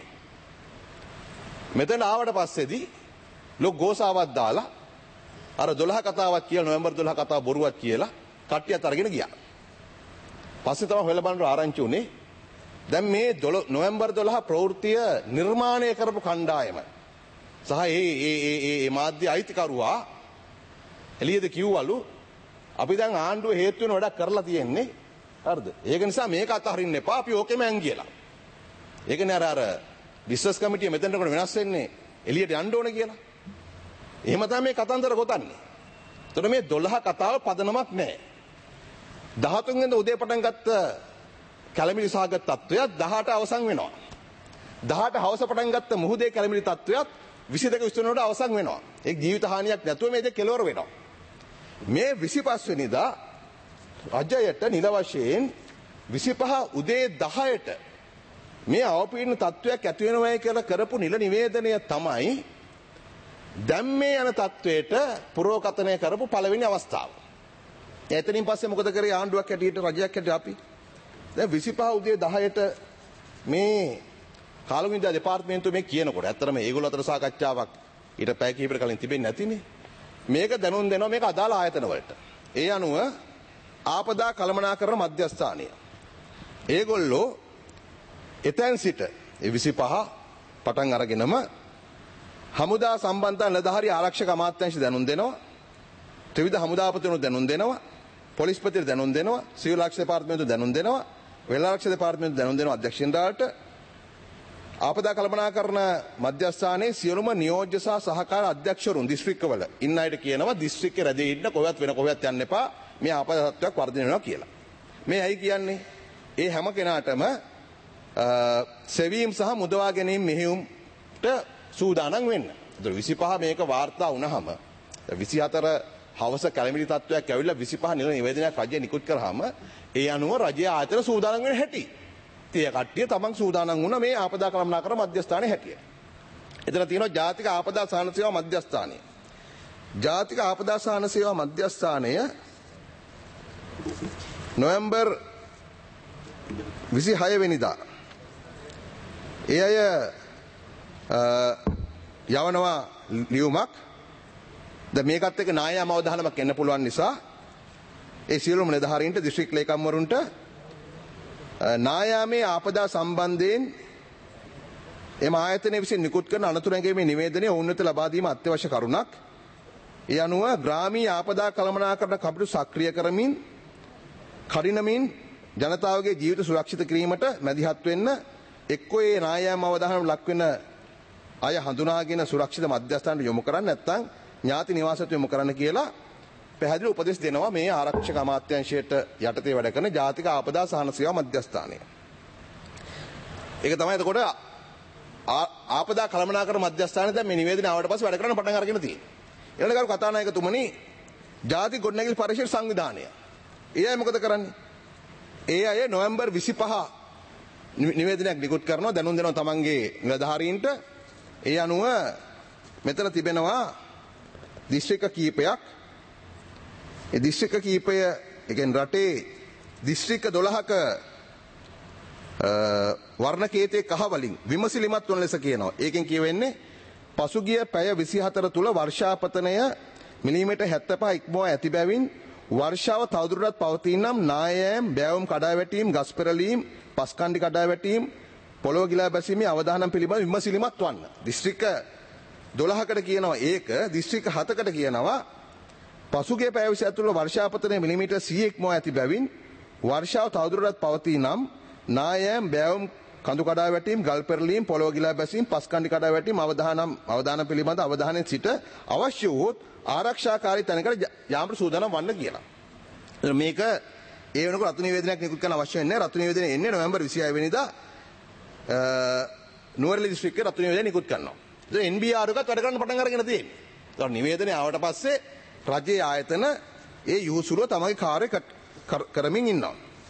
මෙතන ආවට පස්සේදී ලොක් ගෝසාවක් දාලා අර දොළහ කතාවක් කියලා නොවැම්බර් දොළහ කතාව බොරුවක් කියලා කට්ටියත් අරගෙන ගියා. පස්සේ තමයි හොයලා බලනකොට ආරංචි උනේ දැන් මේ නොවැම්බර් දොළහ ප්‍රවෘත්තිය නිර්මාණය කරපු කණ්ඩායම සහ ඒ ඒ ඒ ඒ මාධ්‍ය අයිතිකරුවා එළියද කිව්වලු අපි දැන් ආණ්ඩුව හේතු වෙන වැඩක් කරලා තියෙන්නේ. හරිද? ඒක නිසා මේක අතහරින්න එපා. අපි ඕකෙම යන් කියලා. ඒකනේ අර අර බිස්නස් කමිටිය මෙතනට කොට වෙනස් වෙන්නේ එළියට යන්න ඕන කියලා. එහෙම තමයි මේ කතන්දර ගොතන්නේ. එතකොට මේ දොළහ කතාව පදනමක් නැහැ. දහතුන් වෙනිදා උදේ පටන් ගත්ත කැළමිලි සහගත තත්ත්වයක් දහඅට අවසන් වෙනවා. දහඅට හවස පටන් ගත්ත මුහුදේ කැළමිලි තත්ත්වයක් විසි දෙක විසි තුන වලට අවසන් වෙනවා. ඒක ජීවිත හානියක් නැතුව මේ දෙක කෙලවර වෙනවා. මේ විසිපහ වෙනිදා රජයට නිල වශයෙන් විසිපහ උදේ දහයට මේ අවපීඩන තත්ත්වයක් ඇති වෙනවයි කියලා කරපු නිල නිවේදනය තමයි දැන් මේ යන තත්ත්වයට පුරෝකථනය කරපු පළවෙනි අවස්ථාව. එතනින් පස්සේ මොකද කරේ ආණ්ඩුවක් හැටියට රජයක් හැටියට අපි දැන් විසිපහ උදේ දහයට මේ කාලගුණිදා දෙපාර්තමේන්තුව මේ කියනකොට ඇත්තටම ඒගොල්ලෝ අතර සාකච්ඡාවක් ඊට පැය කිහිපයකට කලින් තිබෙන්නේ නැතිනේ. මේක දැනුම් දෙනවා මේක අදාළ ආයතන වලට. ඒ අනුව ආපදා කළමනාකරණ මධ්‍යස්ථානය. ඒගොල්ලෝ එතෙන් සිට ඒ විසිපහ පටන් අරගෙනම හමුදා සම්බන්ධතා නිලධාරී ආරක්ෂක අමාත්‍යාංශ දැනුම් දෙනවා. ත්‍රිවිධ හමුදාපතිවරුන් දැනුම් දෙනවා. පොලිස්පතිවරු දැනුම් දෙනවා. සිවිල් ආරක්ෂක දෙපාර්තමේන්තුව දැනුම් දෙනවා. වෙළඳ ආරක්ෂක දෙපාර්තමේන්තුව දැනුම් දෙනවා අධ්‍යක්ෂින්දාට. ආපදා කළමනාකරණ මධ්‍යස්ථානයේ සියලුම නියෝජ්‍ය සහ සහකාර අධ්‍යක්ෂවරුන් දිස්ත්‍රික්කවල ඉන්න අයට කියනවා දිස්ත්‍රික්කේ රැඳී ඉන්න කොහෙවත් වෙන කොහෙවත් යන්න එපා මේ ආපදා තත්ත්වයක් වර්ධනය වෙනවා කියලා. මේ ඇයි කියන්නේ? ඒ හැම කෙනාටම සෙවීම් සහ මුදවා ගැනීම මෙහෙයුම්ට සූදානම් වෙන්න. ඒතර විසිපහ මේක වාර්තා වුණාම විසිහතර හවස කැළමිලි තත්ත්වයක් ඇවිල්ලා විසිපහ නිල නිවේදනයක් රජය නිකුත් කරාම ඒ අනුව රජය ආයතන සූදානම් වෙන හැටි. ඒ කට්ටිය තමන් සූදානම් වුණා මේ ආපදා කළමනාකරණ මධ්‍යස්ථානයේ හැටියට. එතන තියෙනවා ජාතික ආපදා සහන සේවා මධ්‍යස්ථානය. ජාතික ආපදා සහන සේවා මධ්‍යස්ථානය නොවැම්බර් විසිහය වෙනිදා ඒ අය යවනවා ලියුමක්. දැන් මේකත් එක්ක නායම් අවධානමක් එන්න පුළුවන් නිසා ඒ සියලුම නිලධාරීන්ට දිස්ත්‍රික් ලේකම්වරුන්ට නායාමේ ආපදා සම්බන්ධයෙන් එම ආයතනය විසින් නිකුත් කරන අනතුරු ඇඟීමේ නිවේදනය ඔවුන් වෙත ලබා දීම අත්‍යවශ්‍ය කරුණක්. ඒ අනුව ග්‍රාමීය ආපදා කළමනාකරණ කමිටු සක්‍රිය කරමින් කඩිනමින් ජනතාවගේ ජීවිත සුරක්ෂිත කිරීමට මැදිහත් වෙන්න එක්කෝ ඒ නායම් අවධානම ලක් වෙන අය හඳුනාගෙන සුරක්ෂිත මධ්‍යස්ථානට යොමු කරන්න නැත්නම් ඥාති නිවාසයට යොමු කරන්න කියලා පැහැදිලි උපදෙස් දෙනවා මේ ආරක්ෂක අමාත්‍යාංශයට යටතේ වැඩ කරන ජාතික ආපදා සහන සේවා මධ්‍යස්ථානය. ඒක තමයි එතකොට ආපදා කළමනාකරණ මධ්‍යස්ථානය දැන් මේ නිවේදනය ආවට පස්සේ වැඩ කරන්න පටන් අරගෙන තියෙනවා. ඊළඟ කරු කතානායකතුමනි ජාතික ගොඩනැගිලි පරිශීලන සංවිධානය. ඒ අය මොකද කරන්නේ? ඒ අය නොවැම්බර් විසිපහ නිවේදනයක් නිකුත් කරනවා දැනුම් දෙනවා තමන්ගේ නිලධාරීන්ට. ඒ අනුව මෙතන තිබෙනවා දිස්ත්‍රික්ක කීපයක්. ඒ දිස්ත්‍රික්ක කීපය ඒ කියන්නේ රටේ දිස්ත්‍රික්ක දොළහක වර්ණ කේතයේ කහ වලින් විමසිලිමත් වන ලෙස කියනවා. ඒකෙන් කියවෙන්නේ පසුගිය පැය විසිහතර තුල වර්ෂාපතනය මිලිමීටර් හැත්තෑ පහ ඉක්මවා ඇති බැවින් වර්ෂාව තවදුරටත් පවතින නම් නායෑම් බෑවුම් කඩාවැටීම් ගස් පෙරලීම් පස්කණ්ඩි කඩාවැටීම් පොළොව ගිලා බැසීමේ අවධානම පිළිබඳ විමසිලිමත් වන්න. දිස්ත්‍රික්ක දොළහකට කියනවා ඒක, දිස්ත්‍රික්ක හතකට කියනවා පසුගිය පැය විසි ඇතුළත වර්ෂාපතනය මිලිමීටර් සීයක් ඉක්මවා ඇති බැවින් වර්ෂාව තවදුරටත් පවතී නම් නායෑම් බෑවුම් කඳු කඩාවැටීම් ගල් පෙරලීම් පොළොව ගිලා බැසීම් පස්කණ්ඩි කඩාවැටීම් අවධානම් අවධානම පිළිබඳ අවධානයෙන් සිට අවශ්‍ය වූත් ආරක්ෂාකාරී තැනකට යාමට සූදානම් වන්න කියලා. මේක ඒ වෙනකොට රතු නිවේදනයක් නිකුත් කරන්න අවශ්‍ය වෙන්නේ නැහැ. රතු නිවේදනය එන්නේ නොවැම්බර් විසිහය වෙනිදා නුවරඑළිය දිස්ත්‍රික්කයේ රතු නිවේදනය නිකුත් කරනවා. ඒක එන් බී ආර් එකත් වැඩ කරන්න පටන් අරගෙන තියෙන්නේ. ඒතකොට නිවේදනය ආවට පස්සේ රජයේ ආයතන ඒ යහුසුරුව තමයි කාර්ය කරමින් ඉන්නවා.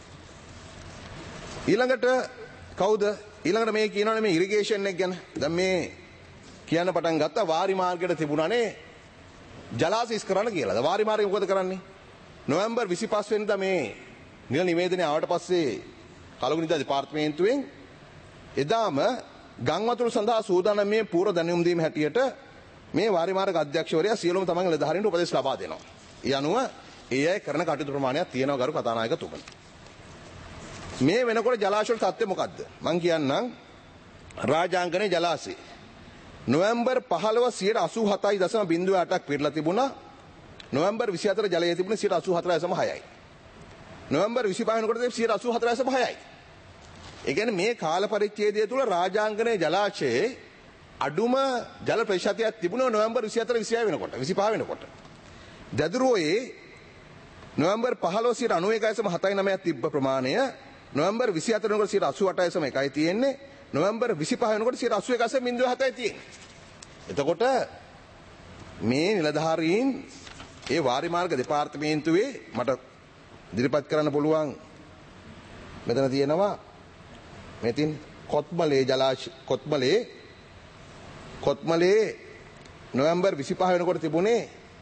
ඊළඟට කවුද? ඊළඟට මේ කියනවනේ මේ ඉරිගේෂන් එක ගැන. දැන් මේ කියන්න පටන් ගත්තා වාරි මාර්ගයට තිබුණානේ ජලාශ ඉස් කරන්න කියලා. දැන් වාරි මාර්ගය මොකද කරන්නේ? නොවැම්බර් විසිපහ වෙනිදා මේ නිල නිවේදනය ආවට පස්සේ කලගුනිදා දෙපාර්තමේන්තුවෙන් එදාම ගම් වතුර සඳහා සූදානම් මේ පූර්ව දැනුම් දීම හැටියට මේ වාරි මාර්ග අධ්‍යක්ෂවරයා සියලුම තමන්ගේ නිලධාරීන්ට උපදෙස් ලබා දෙනවා. ඒ අනුව ඒ අය කරන කටයුතු ප්‍රමාණයක් තියෙනවා ගරු කතානායකතුමනි. මේ වෙනකොට ජලාශ වල තත්ත්වය මොකද්ද? මම කියන්නම් රාජාංගනේ ජලාශය නොවැම්බර් පහළොව සියයට අසූ හතයි දශම බිංදුව අටක් පිරලා තිබුණා. නොවැම්බර් විසිහතර ජලය තිබුණේ සියයට අසූ හතර දශම හයයි. නොවැම්බර් විසිපහ වෙනකොට සියයට අසූ හතර දශම හයයි. ඒ කියන්නේ මේ කාල පරිච්ඡේදය තුල රාජාංගනේ ජලාශයේ අඩුම ජල ප්‍රතිශතයක් තිබුණා නොවැම්බර් විසිහතර විසිහය වෙනකොට විසිපහ වෙනකොට. දැදුරුවේ නොවැම්බර් පහළොව සියයට අනූ එකයි දශම හතයි නවයක් තිබ්බ ප්‍රමාණය නොවැම්බර් විසිහතර වෙනකොට සියයට අසූ අටයි දශම එකයි තියෙන්නේ. නොවැම්බර් විසිපහ වෙනකොට සියයට අසූ එකයි දශම බිංදුව හතයි තියෙන්නේ. එතකොට මේ නිලධාරීන් ඒ වාරි මාර්ග දෙපාර්තමේන්තුවේ මට ඉදිරිපත් කරන්න පුළුවන් මෙතන තියෙනවා මෙතින් කොත්මලේ ජලාශය කොත්මලේ කොත්මලේ නොවැම්බර් විසිපහ වෙනකොට තිබුණේ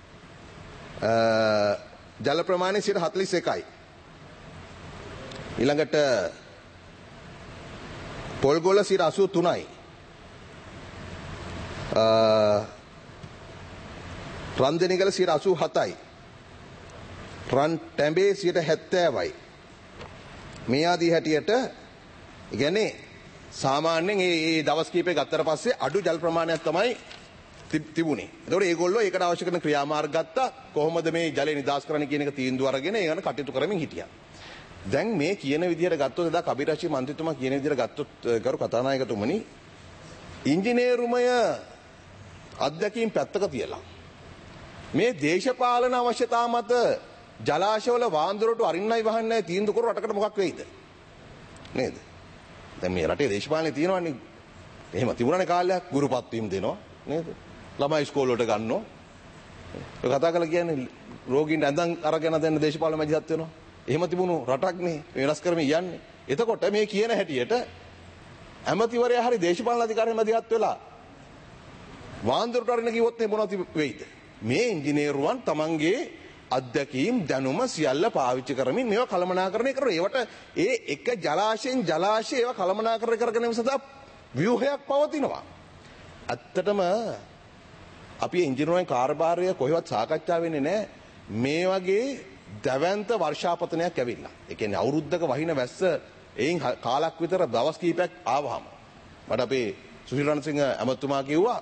ජල ප්‍රමාණය සියයට හතළිස් එකයි. ඊළඟට පොල්ගොල්ල සියයට අසූ තුනයි. රන්දෙනිගල සියයට අසූ හතයි. රන් ටැඹේ සියයට හැත්තෑවයි. මේ ආදී හැටියට කියන්නේ සාමාන්‍යයෙන් මේ දවස් කීපයක් ගත්තට පස්සේ අඩු ජල ප්‍රමාණයක් තමයි තිබුණේ. ඒතකොට ඒගොල්ලෝ ඒකට අවශ්‍ය කරන ක්‍රියාමාර්ග ගත්තා. කොහොමද මේ ජලය නිදහස් කරන්න කියන එක තීන්දුව අරගෙන ඒ ගැන කටයුතු කරමින් හිටියා. දැන් මේ කියන විදිහට ගත්තොත් එදා කබිරාෂි මන්ත්‍රීතුමා කියන විදිහට ගත්තොත් ගරු කතානායකතුමනි ඉංජිනේරුමය අධ්‍යක්ීම් පැත්තක තියලා මේ දේශපාලන අවශ්‍යතා මත ජලාශවල වාන්දුරට අරින්නයි වහන්නයි තීන්දුව කරු රටකට මොකක් වෙයිද? නේද? දැන් මේ රටේ දේශපාලනේ තියෙනවනේ. එහෙම තිබුණානේ කාලයක් ගුරුපත් වීම දෙනවා නේද? ළමයි ඉස්කෝල වලට ගන්නවා. ඒ කතා කරලා කියන්නේ රෝගීන්ට ඇඳන් අරගෙන දෙන්න දේශපාලන මැදිහත් වෙනවා. එහෙම තිබුණු රටක් නේ වෙනස් කරමින් යන්නේ. එතකොට මේ කියන හැටියට ඇමතිවරයා හරි දේශපාලන අධිකාරියම මැදිහත් වෙලා වාන්දුරට අරින්න කිව්වොත් මොනවද වෙයිද? මේ ඉංජිනේරුවන් තමන්ගේ අධ්‍යක්ීම් දැනුම සියල්ල පාවිච්චි කරමින් මේවා කළමනාකරණය කරනවා. ඒවට ඒ එක ජලාශයෙන් ජලාශය ඒවා කළමනාකරණය කරගෙන සදා ව්‍යුහයක් පවතිනවා. ඇත්තටම අපි ඉංජිනේරුවන් කාර්යභාරය කොහෙවත් සාකච්ඡා වෙන්නේ නැහැ. මේ වගේ දැවැන්ත වර්ෂාපතනයක් ඇවිල්ලා. ඒ කියන්නේ අවුරුද්දක වහින වැස්ස එයින් කාලක් විතර දවස් කීපයක් ආවහම මට අපේ සුනිල් රණසිංහ ඇමතුමා කිව්වා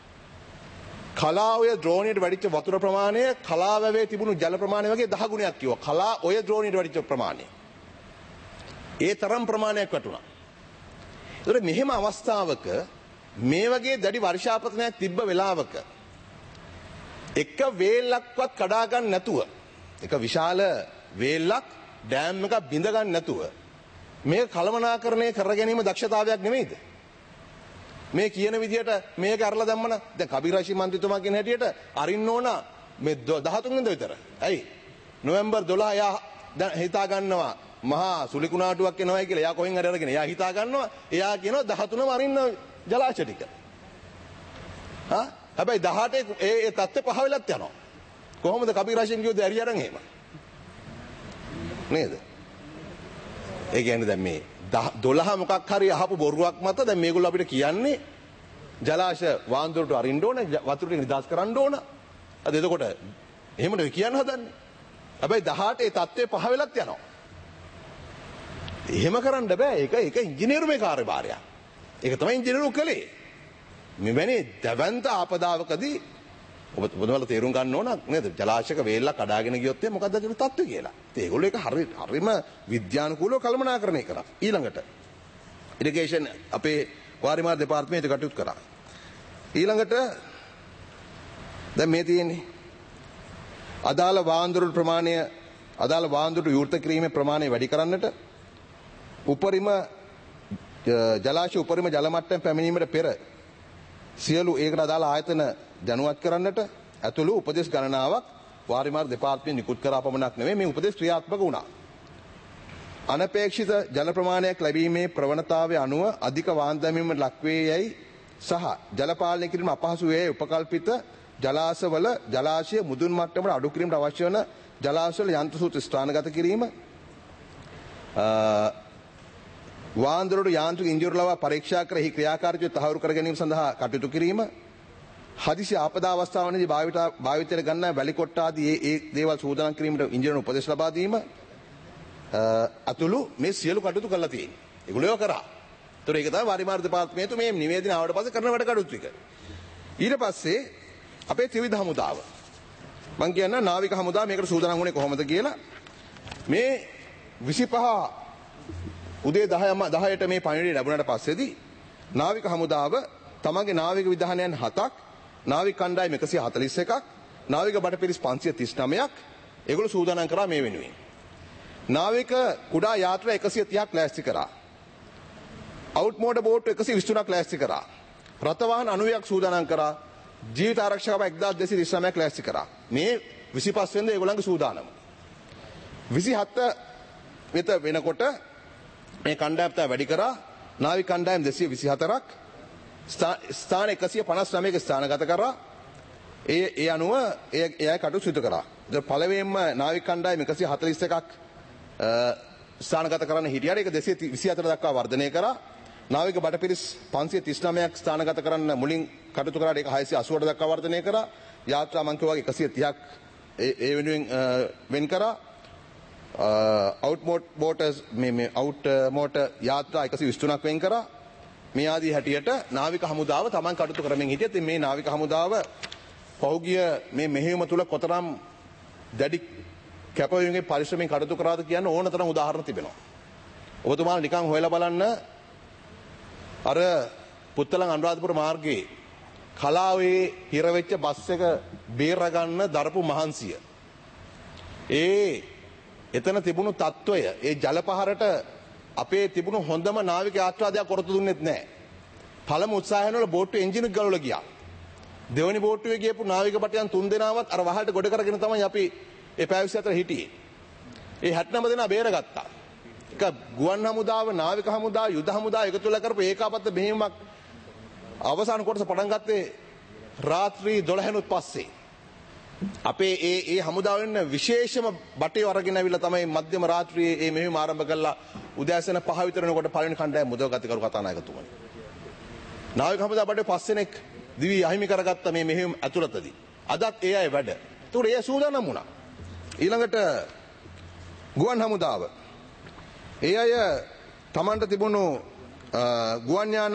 කලා ඔය ද්‍රෝණියට වැඩිච්ච වතුර ප්‍රමාණය කලා වැවේ තිබුණු ජල ප්‍රමාණය වගේ දහ ගුණයක් කිව්වා. කලා ඔය ද්‍රෝණියට වැඩිච්ච ප්‍රමාණය. ඒ තරම් ප්‍රමාණයක් වටුණා. ඒතර මෙහෙම අවස්ථාවක මේ වගේ දැඩි වර්ෂාපතනයක් තිබ්බ වෙලාවක එක වේලක්වත් කඩා ගන්න නැතුව එක විශාල වේලක් ඩෑම් එකක් බිඳ ගන්න නැතුව මේක කළමනාකරණය කර ගැනීම දක්ෂතාවයක් නෙමෙයිද? මේ කියන විදිහට මේක අරලා දැම්මන දැන් කබිරාෂි මන්ත්‍රීතුමා කියන හැටියට අරින්න ඕන මේ දහතුන් වෙනිදා විතර. ඇයි? නොවැම්බර් දොළහ එයා දැන් හිතා ගන්නවා මහා සුලිකුණාටුවක් එනවායි කියලා. එයා කොහෙන් හරි අරගෙන එයා හිතා ගන්නවා එයා කියනවා දහතුනම අරින්න ජලාශ ටික. හා? හැබැයි දහඅට ඒ ඒ තත්ත්වය පහ වෙලත් යනවා. කොහොමද කබිරාෂින් කියුවද ඇරි අරන් එහෙම? නේද? ඒ කියන්නේ දැන් මේ දොළහ මොකක් හරි අහපු බොරුවක් මත දැන් මේගොල්ලෝ අපිට කියන්නේ ජලාශ වාන්දුරට අරින්න ඕන වතුර ටික නිදහස් කරන්න ඕන. අද එතකොට එහෙමද කියන්න හදන්නේ. හැබැයි දහඅට ඒ තත්ත්වය පහ වෙලත් යනවා. එහෙම කරන්න බෑ. ඒක ඒක ඉංජිනේරුමේ කාර්යභාරයක්. ඒක තමයි ඉංජිනේරු කළේ. මෙවැනි දැවැන්ත ආපදාවකදී ඔබ ඔබවල තේරුම් ගන්න ඕන නේද? ජලාශයක වේල්ලක් කඩාගෙන ගියොත් මොකද්ද කියන තත්ත්වය කියලා. ඉතින් ඒගොල්ලෝ ඒක හරි හරිම විද්‍යානුකූලව කළමනාකරණය කරා. ඊළඟට ඉරිගේෂන් අපේ වාරිමාර්ග දෙපාර්තමේන්තුව කටයුතු කරා. ඊළඟට දැන් මේ තියෙන්නේ අදාළ වාන්දුරු ප්‍රමාණය අදාළ වාන්දුරු විවෘත කිරීමේ ප්‍රමාණය වැඩි කරන්නට උපරිම ජලාශය උපරිම ජල මට්ටම පැමිණීමට පෙර සියලු ඒකට අදාළ ආයතන දැනුවත් කරන්නට ඇතුළු උපදෙස් ගණනාවක් වාරිමාර්ග දෙපාර්තමේන්තුව නිකුත් කරා පමණක් නෙමෙයි මේ උපදෙස් ක්‍රියාත්මක වුණා. අනපේක්ෂිත ජල ප්‍රමාණයක් ලැබීමේ ප්‍රවණතාවය අනුව අධික වාන් දැමීමට ලක්වේ යයි සහ ජල පාලනය කිරීම අපහසු වේ උපකල්පිත ජලාශවල ජලාශය මුදුන් මට්ටමට අඩු කිරීමට අවශ්‍ය වන ජලාශවල යන්ත්‍ර සූත්‍ර ස්ථානගත කිරීම වාන්දරට යාන්ත්‍රික ඉන්ජිනේරු ලවා පරීක්ෂා කර එහි ක්‍රියාකාරීත්වය තහවුරු කර ගැනීම සඳහා කටයුතු කිරීම හදිසි ආපදා අවස්ථාවලදී භාවිත භාවිතයට ගන්නා වැලි කොට්ට ආදී ඒ ඒ දේවල් සූදානම් කිරීමට ඉන්ජිනේරු උපදෙස් ලබා දීම අතුළු මේ සියලු කටයුතු කරලා තියෙනවා. ඒගොල්ලෝ කරා. ඒතර ඒක තමයි වාරිමාර්ග දෙපාර්තමේන්තුව මේ නිවේදනය ආවට පස්සේ කරන වැඩ කටයුතු ටික. ඊට පස්සේ අපේ ත්‍රිවිධ හමුදාව මම කියන්න නාවික හමුදාව මේකට සූදානම් වුණේ කොහොමද කියලා. මේ විසිපහ උදේ දහයට මේ පණිවිඩය ලැබුණාට පස්සේදී නාවික හමුදාව තමන්ගේ නාවික විධානයන් හතක් නාවික කණ්ඩායම එකසිය හතළිස් එකක් නාවික බටපිරිස් පන්සිය තිස් නවයක් ඒගොල්ලෝ සූදානම් කරා මේ වෙනුවෙන්. නාවික කුඩා යාත්‍රා එකසිය තිහක් ලෑස්ති කරා. අවුට් මෝඩ බෝට් එකසිය විසි තුනක් ලෑස්ති කරා. රථ වාහන අනූවයක් සූදානම් කරා. ජීවිත ආරක්ෂක බව එක්දාස් දෙසිය තිස් නවයක් ලෑස්ති කරා. මේ විසිපහ වෙනිදා ඒගොල්ලන්ගේ සූදානම. විසිහත වෙත වෙනකොට මේ කණ්ඩායම තමයි වැඩි කරා. නාවික කණ්ඩායම් දෙසිය විසි හතරක් ස්ථාන එකසිය පනස් නවයක ස්ථානගත කරා. ඒ ඒ අනුව ඒ එයයි කටයුතු සිදු කරා. ඉතින් පළවෙනිම නාවික කණ්ඩායම එකසිය හතළිස් එකක් ස්ථානගත කරන්න හිටියට ඒක දෙසිය විසි හතර දක්වා වර්ධනය කරා. නාවික බටපිරිස් පන්සිය තිස් නවයක් ස්ථානගත කරන්න මුලින් කටයුතු කරාට ඒක හයසිය අසූඅට දක්වා වර්ධනය කරා. යාත්‍රා මං කිව්වා වගේ එකසිය තිහක් ඒ ඒ වෙනුවෙන් වෙන් කරා. අවුට් මෝට් බෝටර්ස් මේ මේ අවුට් මෝටර් යාත්‍රා එකසිය විසි තුනක් වෙන් කරා. මේ ආදී හැටියට නාවික හමුදාව Taman කටයුතු කරමින් හිටියත් ඉතින් මේ නාවික හමුදාව පෞගිය මේ මෙහෙයුම තුල කොතරම් දැඩි කැපවීමේ පරිශ්‍රමයෙන් කටයුතු කරාද කියන ඕන තරම් උදාහරණ තිබෙනවා. ඔබතුමාලා නිකන් හොයලා බලන්න අර පුත්තලන් අනුරාධපුර මාර්ගයේ කලාවේ හිර වෙච්ච බස් එක බේර ගන්න දරපු මහන්සිය. ඒ එතන තිබුණු තත්වය ඒ ජලපහරට අපේ තිබුණු හොඳම නාවික යාත්‍රාදයක් කරතු දුන්නෙත් නැහැ. පළමු උත්සාහයන වල බෝට්ටු එන්ජින් එක ගලවලා ගියා. දෙවෙනි බෝට්ටුවේ ගියපු නාවික පටයන් තුන් දෙනාවත් අර වහලට ගොඩ කරගෙන තමයි අපි ඒ පැය විසි හතර හිටියේ. ඒ හැත්තෑ නව දෙනා බේරගත්තා. ඒක ගුවන් හමුදාව, නාවික හමුදාව, යුද හමුදාව එකතු වෙලා කරපු ඒකාපත්ත මෙහෙයුමක් අවසාන කොටස පටන් ගත්තේ රාත්‍රී දොළහෙනුත් පස්සේ. අපේ ඒ ඒ හමුදාවෙන් විශේෂම බටේ අරගෙන ඇවිල්ලා තමයි මධ්‍යම රාත්‍රියේ මේ මෙහෙයුම ආරම්භ කළා. උදෑසන පහ විතර වෙනකොට පළවෙනි කණ්ඩායම මුදවගත කරු කතානායකතුමනි. නාවික හමුදාව බඩේ පස් දෙනෙක් දිවි අහිමි කරගත්ත මේ මෙහෙයුම ඇතුළතදී. අදත් ඒ අය වැඩ. ඒතකොට ඒ සූදානම් වුණා. ඊළඟට ගුවන් හමුදාව. ඒ අය Tamanට තිබුණු ගුවන් යාන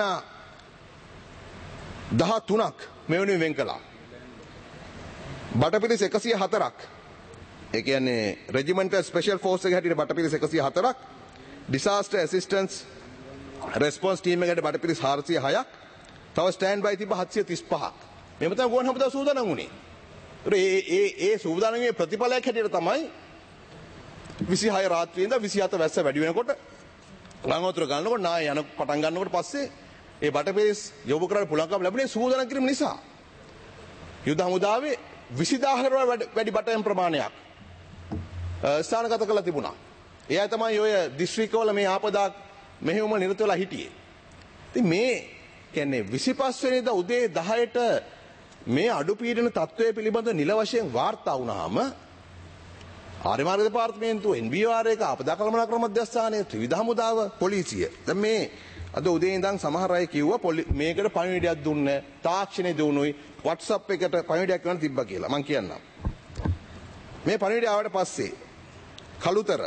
දහතුනක් මෙවැනි වෙන් කළා. බටපිරිස් එකසිය හතරක්. ඒ කියන්නේ රෙජිමෙන්ටල් ස්පෙෂල් ෆෝස් එක හැටියට බටපිරිස් එකසිය හතරක්. ඩිසාස්ටර් ඇසිස්ටන්ස් රෙස්පොන්ස් ටීම් එකට බටපිරිස් හාරසිය හයක්. තව ස්ටෑන්ඩ් බයි තිබ්බ හත්සිය තිස් පහක්. මෙහෙම තමයි ගුවන් හමුදාව සූදානම් වුණේ. ඒ ඒ ඒ සූදානමේ ප්‍රතිඵලයක් හැටියට තමයි විසිහය රාත්‍රියේ ඉඳන් විසිහත වැස්ස වැඩි වෙනකොට ගංගාවතුර ගන්නකොට නාය යන පටන් ගන්නකොට පස්සේ ඒ බටපිරිස් යොමු කරලා පුළුවන්කම ලැබුණේ සූදානම් කිරීම නිසා. යුද හමුදාවේ විසිදාහකට වැඩි බටයම් ප්‍රමාණයක් ස්ථානගත කරලා තිබුණා. ඒ අය තමයි ඔය දිස්ත්‍රික්කවල මේ ආපදා මෙහෙයුම නිරත වෙලා හිටියේ. ඉතින් මේ කියන්නේ විසිපස් වෙනිදා උදේ දහයට මේ අඩුපීඩන තත්ත්වය පිළිබඳ නිල වශයෙන් වාර්තා වුණාම ආර්ය මාර්ග දෙපාර්තමේන්තුව එන් බී ආර් එක ආපදා කළමනාකරණ මධ්‍යස්ථානයේ ත්‍රිවිධ හමුදාව පොලිසිය දැන් මේ අද උදේ ඉඳන් සමහර අය කිව්වා මේකට පණිවිඩයක් දුන්නේ තාක්ෂණය දුනුයි WhatsApp එකට පණිවිඩයක් කරන්න තිබ්බා කියලා. මම කියන්නම්. මේ පණිවිඩය ආවට පස්සේ කළුතර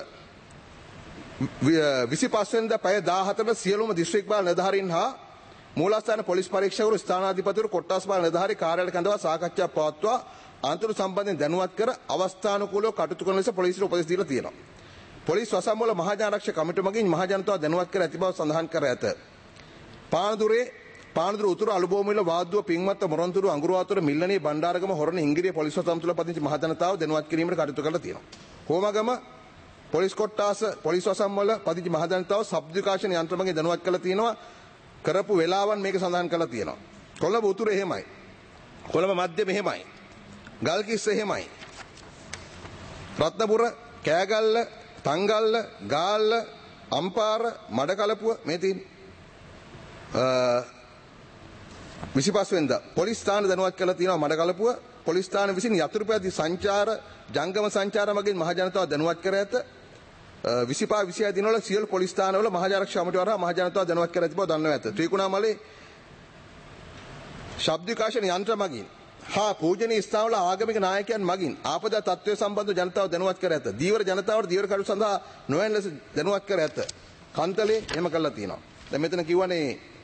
විසිපස් වෙනිදා පැය දාහතරට සියලුම දිස්ත්‍රික් බාල නිලධාරීන් හා මූලස්ථාන පොලිස් පරීක්ෂකවරු ස්ථානාධිපතිවරු කොට්ටාස් බාල නිලධාරී කාර්යාලයට කැඳවා සාකච්ඡා පවත්වා අන්තර සම්බන්ධයෙන් දැනුවත් කර අවස්ථානුකූලව කටයුතු කරන ලෙස පොලිසියට උපදෙස් දීලා තියෙනවා. පොලිස් වසම්වල මහජනාරක්ෂක කමිටුව මගින් මහජනතාව දැනුවත් කර ඇති බව සඳහන් කර ඇත. පානදුරේ පානදුර උතුරු අලුබෝමුල වාද්දුව පින්වත්ත මොරොන්තුරු අඟුරුවාතුර මිල්ලනේ බණ්ඩාරගම හොරණ ඉංගිරිය පොලිස් වසම් තුළ පදිංචි මහජනතාව දැනුවත් කිරීමට කටයුතු කරලා තියෙනවා. හෝමගම පොලිස් කොට්ටාස පොලිස් වසම්වල පදිංචි මහජනතාව ශබ්ද විකාශන යන්ත්‍ර මගින් දැනුවත් කරලා තියෙනවා. කරපු වෙලාවන් මේක සඳහන් කරලා තියෙනවා. කොළඹ උතුර එහෙමයි. කොළඹ මධ්‍ය මෙහෙමයි. ගල්කිස්ස එහෙමයි. රත්නපුර කෑගල්ල තංගල්ල ගාල්ල අම්පාර මඩකලපුව මේ තියෙන විසිපස් වෙනිදා පොලිස් ස්ථාන දැනුවත් කරලා තියෙනවා. මඩකලපුව පොලිස් ස්ථාන විසින් යතුරු පැදි සංචාර ජංගම සංචාර මගින් මහ ජනතාව දැනුවත් කර ඇත. විසිපහ විසිහය දිනවල සියලු පොලිස් ස්ථානවල මහජාරක්ෂක කමිටුව හරහා මහ ජනතාව දැනුවත් කර ඇති බව දන්වා ඇත. ත්‍රිකුණාමලේ ශබ්ද විකාශන යන්ත්‍ර මගින් හා පූජනීය ස්ථානවල ආගමික නායකයන් මගින් ආපදා තත්ත්වය සම්බන්ධව ජනතාව දැනුවත් කර ඇත. දීවර ජනතාවට දීවර කටයුතු සඳහා නොයන් ලෙස දැනුවත් කර ඇත. කන්තලේ එහෙම කළා තියෙනවා. දැන් මෙතන කියවනේ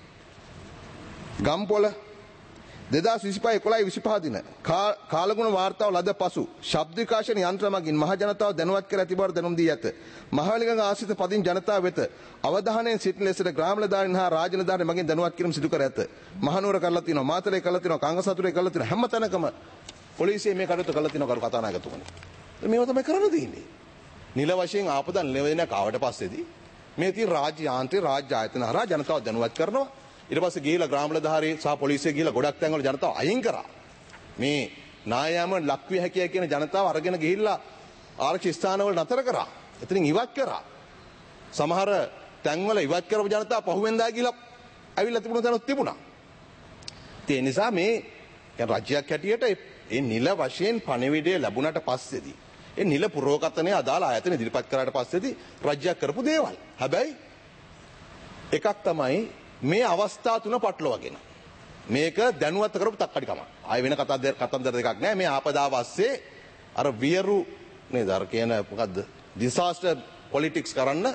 ගම්පොළ දෙදාස් විසිපහ එකොළහ විසිපහ දින කාලගුණ වාර්තාව ලද පසු ශබ්ද විකාශන යන්ත්‍ර මගින් මහ ජනතාව දැනුවත් කර ඇති බව දැනුම් දී ඇත. මහවැලිගඟ ආශ්‍රිත පදිංචි ජනතාව වෙත අවධානයෙන් සිටින ලෙසට ග්‍රාම නිලධාරීන් හා රාජ්‍ය නිලධාරීන් මගින් දැනුවත් කිරීම සිදු කර ඇත. මහනුවර කරලා තියෙනවා, මාතලේ කරලා තියෙනවා, කංගසතුරේ කරලා තියෙනවා. හැම තැනකම පොලිසිය මේ කටයුතු කරලා තියෙනවා කරු කතානායකතුමනි. මේවා තමයි කරන්න තියෙන්නේ. නිල වශයෙන් ආපදා නිලවේදනයක් ආවට පස්සේදී මේ තියෙන රාජ්‍ය යාන්ත්‍රය රාජ්‍ය ආයතන හරහා ජනතාව දැනුවත් කරනවා. ඊට පස්සේ ගිහිලා ග්‍රාම නිලධාරී සහ පොලිසිය ගිහිලා ගොඩක් තැන්වල ජනතාව අයින් කරා. මේ නායෑම ලක්විය හැකියි කියන ජනතාව අරගෙන ගිහිල්ලා ආරක්ෂක ස්ථානවල නතර කරා. එතනින් ඉවත් කරා. සමහර තැන්වල ඉවත් කරපු ජනතාව පහුවෙන්දා ගිහිල්ලා ඇවිල්ලා තිබුණ තැනුත් තිබුණා. ඒ නිසා මේ රාජ්‍යයක් හැටියට ඒ නිල වශයෙන් පණිවිඩය ලැබුණට පස්සේදී ඒ නිල පුරෝකථනයේ අදාළ ආයතන ඉදිරිපත් කරාට පස්සේදී රාජ්‍යයක් කරපු දේවල්. හැබැයි එකක් තමයි මේ අවස්ථා තුන පටලවාගෙන මේක දැනුවත් කරපු තක්කඩිකම. ආය වෙන කතා කතන්දර දෙකක් නෑ. මේ ආපදාව ASCII අර වියරු නේද අර කියන මොකද්ද disaster politics කරන්න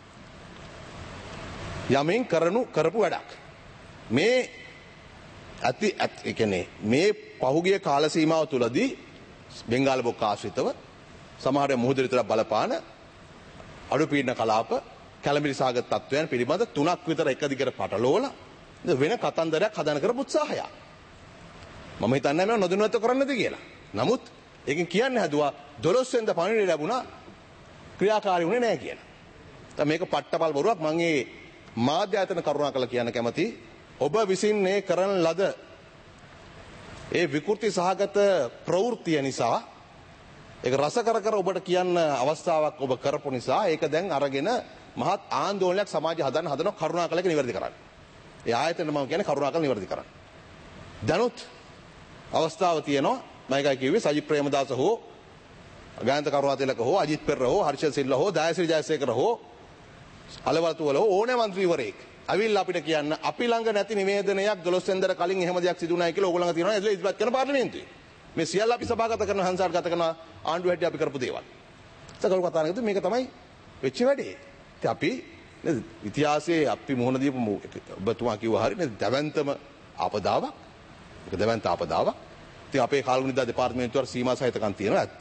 යමින් කරනු කරපු වැඩක්. මේ ඇති ඒ කියන්නේ මේ පහුගිය කාල සීමාව තුලදී බෙන්ගාල බොක්ක ආශ්‍රිතව සමහර මුහුද විතර බලපාන අඩු පීඩන කලාප කැළඹිලි සාගත තත්වයන් පිළිබඳ තුනක් විතර එක දිගට පටලවලා වෙන කතන්දරයක් හදන කරපු උත්සාහය. මම හිතන්නේ මම නොදැනුවත්ව කරන්නද කියලා. නමුත් ඒකෙන් කියන්නේ හදුවා දොළොස් වෙනිදා පණිවිඩය ලැබුණා ක්‍රියාකාරී වුණේ නැහැ කියලා. දැන් මේක පට්ටපල් බොරුවක්. මම ඒ මාධ්‍ය ආයතන කරුණාකරලා කියන්න කැමති. ඔබ විසින් මේ කරන ලද ඒ විකෘති සහගත ප්‍රවෘත්තිය නිසා ඒක රස කර කර ඔබට කියන්න අවස්ථාවක් ඔබ කරපු නිසා ඒක දැන් අරගෙන මහත් ආందోලනයක් සමාජය හදන්න හදන කරුණාකරලා ඒක නිවැරදි කරන්න. ඒ ආයතන මම කියන්නේ කරුණාකරලා නිවැරදි කරන්න. දැනුත් අවස්ථාව තියෙනවා. මම එකයි කිව්වේ සජිත් ප්‍රේමදාස හෝ ගායන්ත කරුණාතිලක හෝ අජිත් පෙරේරා හෝ හර්ෂ සිල්වා හෝ දයාසිරි ජයසේකර හෝ අලවල්තුවල හෝ ඕනෑ മന്ത്രിවරයෙක් අවිල්ලා අපිට කියන්න අපි ළඟ නැති නිවේදනයක් දොළොස් වෙනිදාට කලින් එහෙම දෙයක් සිදු වුණායි කියලා ඕගොල්ලෝ ළඟ තියෙනවා. ඒක ඉදිරිපත් කරන පාර්ලිමේන්තුවේ. මේ සියල්ල අපි සභාගත කරන හංසාට ගත කරන ආණ්ඩුව හැටියට අපි කරපු දේවල්. සකල කතානකද මේක තමයි වෙච්ච වැඩේ. ඉතින් අපි නේද ඉතිහාසයේ අපි මුහුණ දීපු ඔබතුමා කිව්වා හරිය නේද දැවැන්තම ආපදාවක්. ඒක දැවැන්ත ආපදාවක්. ඉතින් අපේ කාලගුණිදා දෙපාර්තමේන්තුවර සීමා සහිතකම් තියෙනවා ඇත්ත.